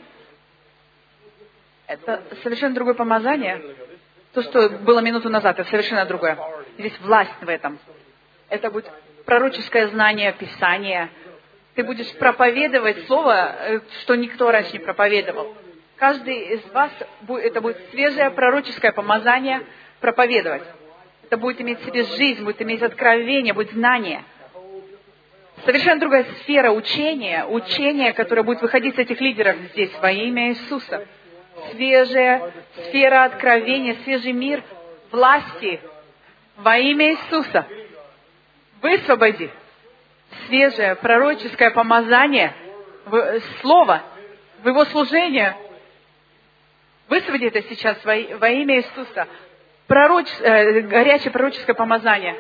Это совершенно другое помазание. То, что было минуту назад, это совершенно другое. Здесь власть в этом. Это будет пророческое знание Писания. Ты будешь проповедовать слово, э, что никто раньше не проповедовал. Каждый из вас, бу- это будет свежее пророческое помазание проповедовать. Это будет иметь в себе жизнь, будет иметь откровение, будет знание. Совершенно другая сфера учения, учение, которое будет выходить с этих лидеров здесь во имя Иисуса. Свежая сфера откровения, свежий мир власти во имя Иисуса. Высвободи свежее пророческое помазание, в, слово в его служение. Высвободи это сейчас во, во имя Иисуса. Пророч, э, горячее пророческое помазание.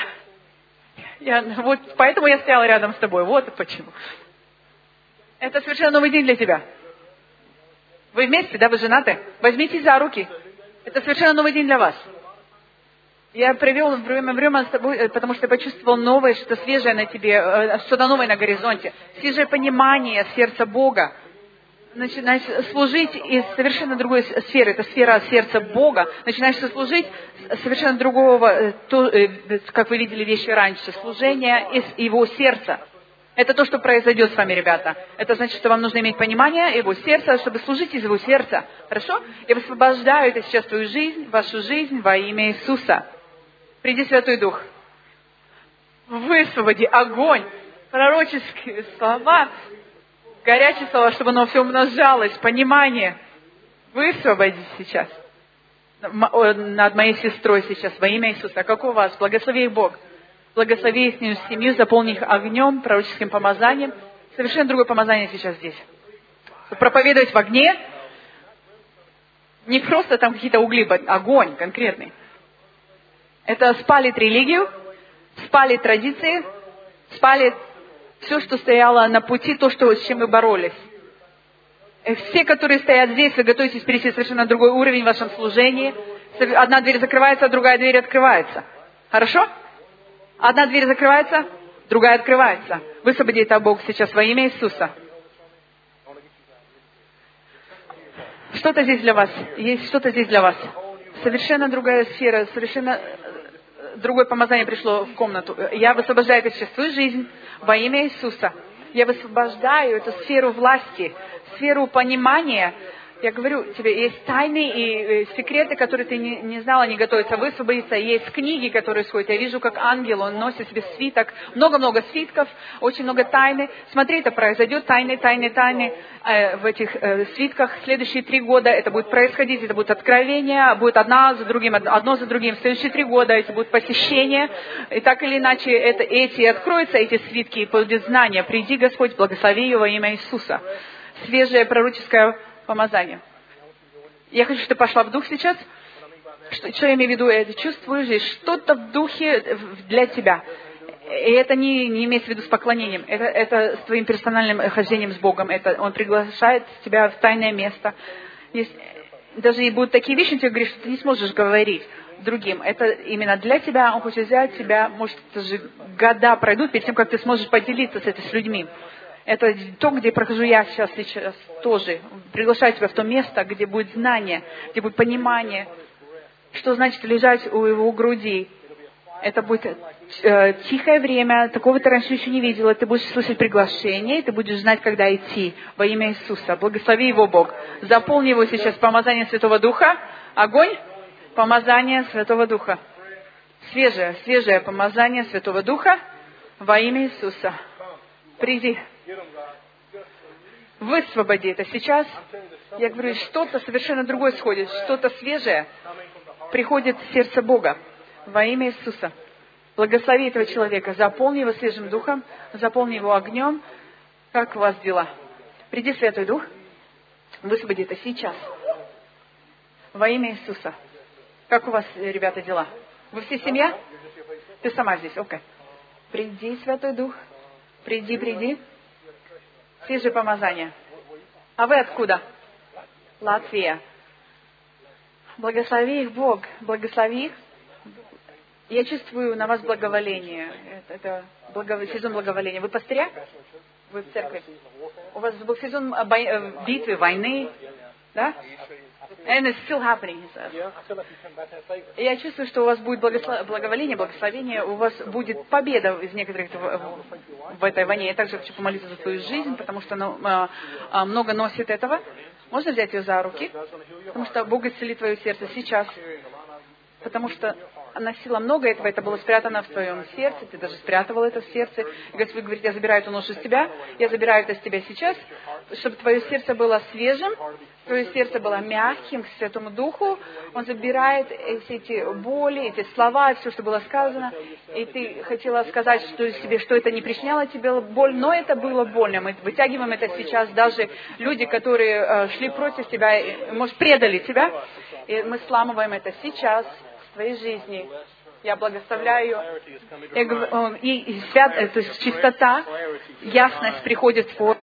Я, вот поэтому я стояла рядом с тобой. Вот почему. Это совершенно новый день для тебя. Вы вместе, да, вы женаты? Возьмитесь за руки. Это совершенно новый день для вас. Я привел время, время с тобой, потому что я почувствовал новое, что-то свежее на тебе, что-то новое на горизонте. Свежее понимание сердца Бога. Начинаешь служить из совершенно другой сферы. Это сфера сердца Бога. Начинаешь служить совершенно другого, то, как вы видели вещи раньше. Служение из его сердца. Это то, что произойдет с вами, ребята. Это значит, что вам нужно иметь понимание его сердца, чтобы служить из его сердца. Хорошо? Я высвобождаю это сейчас твою жизнь, вашу жизнь во имя Иисуса. Приди, Святой Дух. Высвободи огонь, пророческие слова, горячие слова, чтобы оно все умножалось, понимание. Высвободи сейчас над моей сестрой сейчас во имя Иисуса. Как у вас? Благослови их Бог. Благослови их семью, заполни их огнем, пророческим помазанием. Совершенно другое помазание сейчас здесь. Проповедовать в огне. Не просто там какие-то угли, огонь конкретный. Это спалит религию, спалит традиции, спалит все, что стояло на пути, то, что, с чем вы боролись. И все, которые стоят здесь, вы готовитесь перейти совершенно на другой уровень в вашем служении. Одна дверь закрывается, а другая дверь открывается. Хорошо? Одна дверь закрывается, другая открывается. Высвободи это, Бог, сейчас во имя Иисуса. Что-то здесь для вас. Есть что-то здесь для вас. Совершенно другая сфера, совершенно другое помазание пришло в комнату. Я высвобождаю это сейчас в свою жизнь во имя Иисуса. Я высвобождаю эту сферу власти, сферу понимания. Я говорю тебе, есть тайны и секреты, которые ты не, не знала, не готовятся высвободиться. Есть книги, которые сходят. Я вижу, как ангел, он носит себе свиток. Много-много свитков, очень много тайны. Смотри, это произойдет, тайны, тайны, тайны э, в этих э, свитках. Следующие три года это будет происходить, это будет откровение, будет одна за другим, одно за другим. В следующие три года это будет посещение. И так или иначе, это, эти откроются, эти свитки, и будет знание. Приди, Господь, благослови ее во имя Иисуса. Свежее пророческое помазание. Я хочу, чтобы ты пошла в дух сейчас. Что, что я имею в виду? Я чувствую здесь что-то в духе для тебя. И это не, не имеется в виду с поклонением. Это, это с твоим персональным хождением с Богом. Это Он приглашает тебя в тайное место. Есть, даже и будут такие вещи, тебе говорят, что ты не сможешь говорить другим. Это именно для тебя. Он хочет взять тебя. Может, даже года пройдут перед тем, как ты сможешь поделиться с этим с людьми. Это то, где прохожу я сейчас, сейчас тоже. Приглашаю тебя в то место, где будет знание, где будет понимание, что значит лежать у его груди. Это будет э, тихое время, такого ты раньше еще не видела. Ты будешь слышать приглашение, и ты будешь знать, когда идти во имя Иисуса. Благослови его, Бог. Заполни его сейчас помазание Святого Духа. Огонь, помазание Святого Духа. Свежее, свежее помазание Святого Духа во имя Иисуса. Приди. Высвободи это сейчас. Я говорю, что-то совершенно другое сходит, что-то свежее приходит в сердце Бога во имя Иисуса. Благослови этого человека, заполни его свежим духом, заполни его огнем. Как у вас дела? Приди, Святой Дух, высвободи это сейчас во имя Иисуса. Как у вас, ребята, дела? Вы все семья? Ты сама здесь, окей. Приди, Святой Дух, приди, приди. Свежее помазание. А вы откуда? Латвия. Благослови их, Бог. Благослови их. Я чувствую на вас благоволение. Это, это благо... сезон благоволения. Вы пастыря? Вы в церкви? У вас был сезон бой... битвы, войны. Да? And it's still happening, he says. Я чувствую, что у вас будет благослов... благоволение, благословение, у вас будет победа из некоторых в, в этой войне. Я также хочу помолиться за твою жизнь, потому что она а, а, много носит этого. Можно взять ее за руки? Потому что Бог исцелит твое сердце сейчас. Потому что носила много этого, это было спрятано в твоем сердце, ты даже спрятывал это в сердце. И Господь говорит, я забираю эту ношу с тебя, я забираю это с тебя сейчас, чтобы твое сердце было свежим, твое сердце было мягким к Святому Духу. Он забирает все эти боли, эти слова, все, что было сказано. И ты хотела сказать что себе, что это не причиняло тебе боль, но это было больно. Мы вытягиваем это сейчас. Даже люди, которые э, шли против тебя, может, предали тебя, и мы сламываем это сейчас в твоей жизни. Я благословляю ее. И, и, и свят, то есть чистота, ясность приходит в твой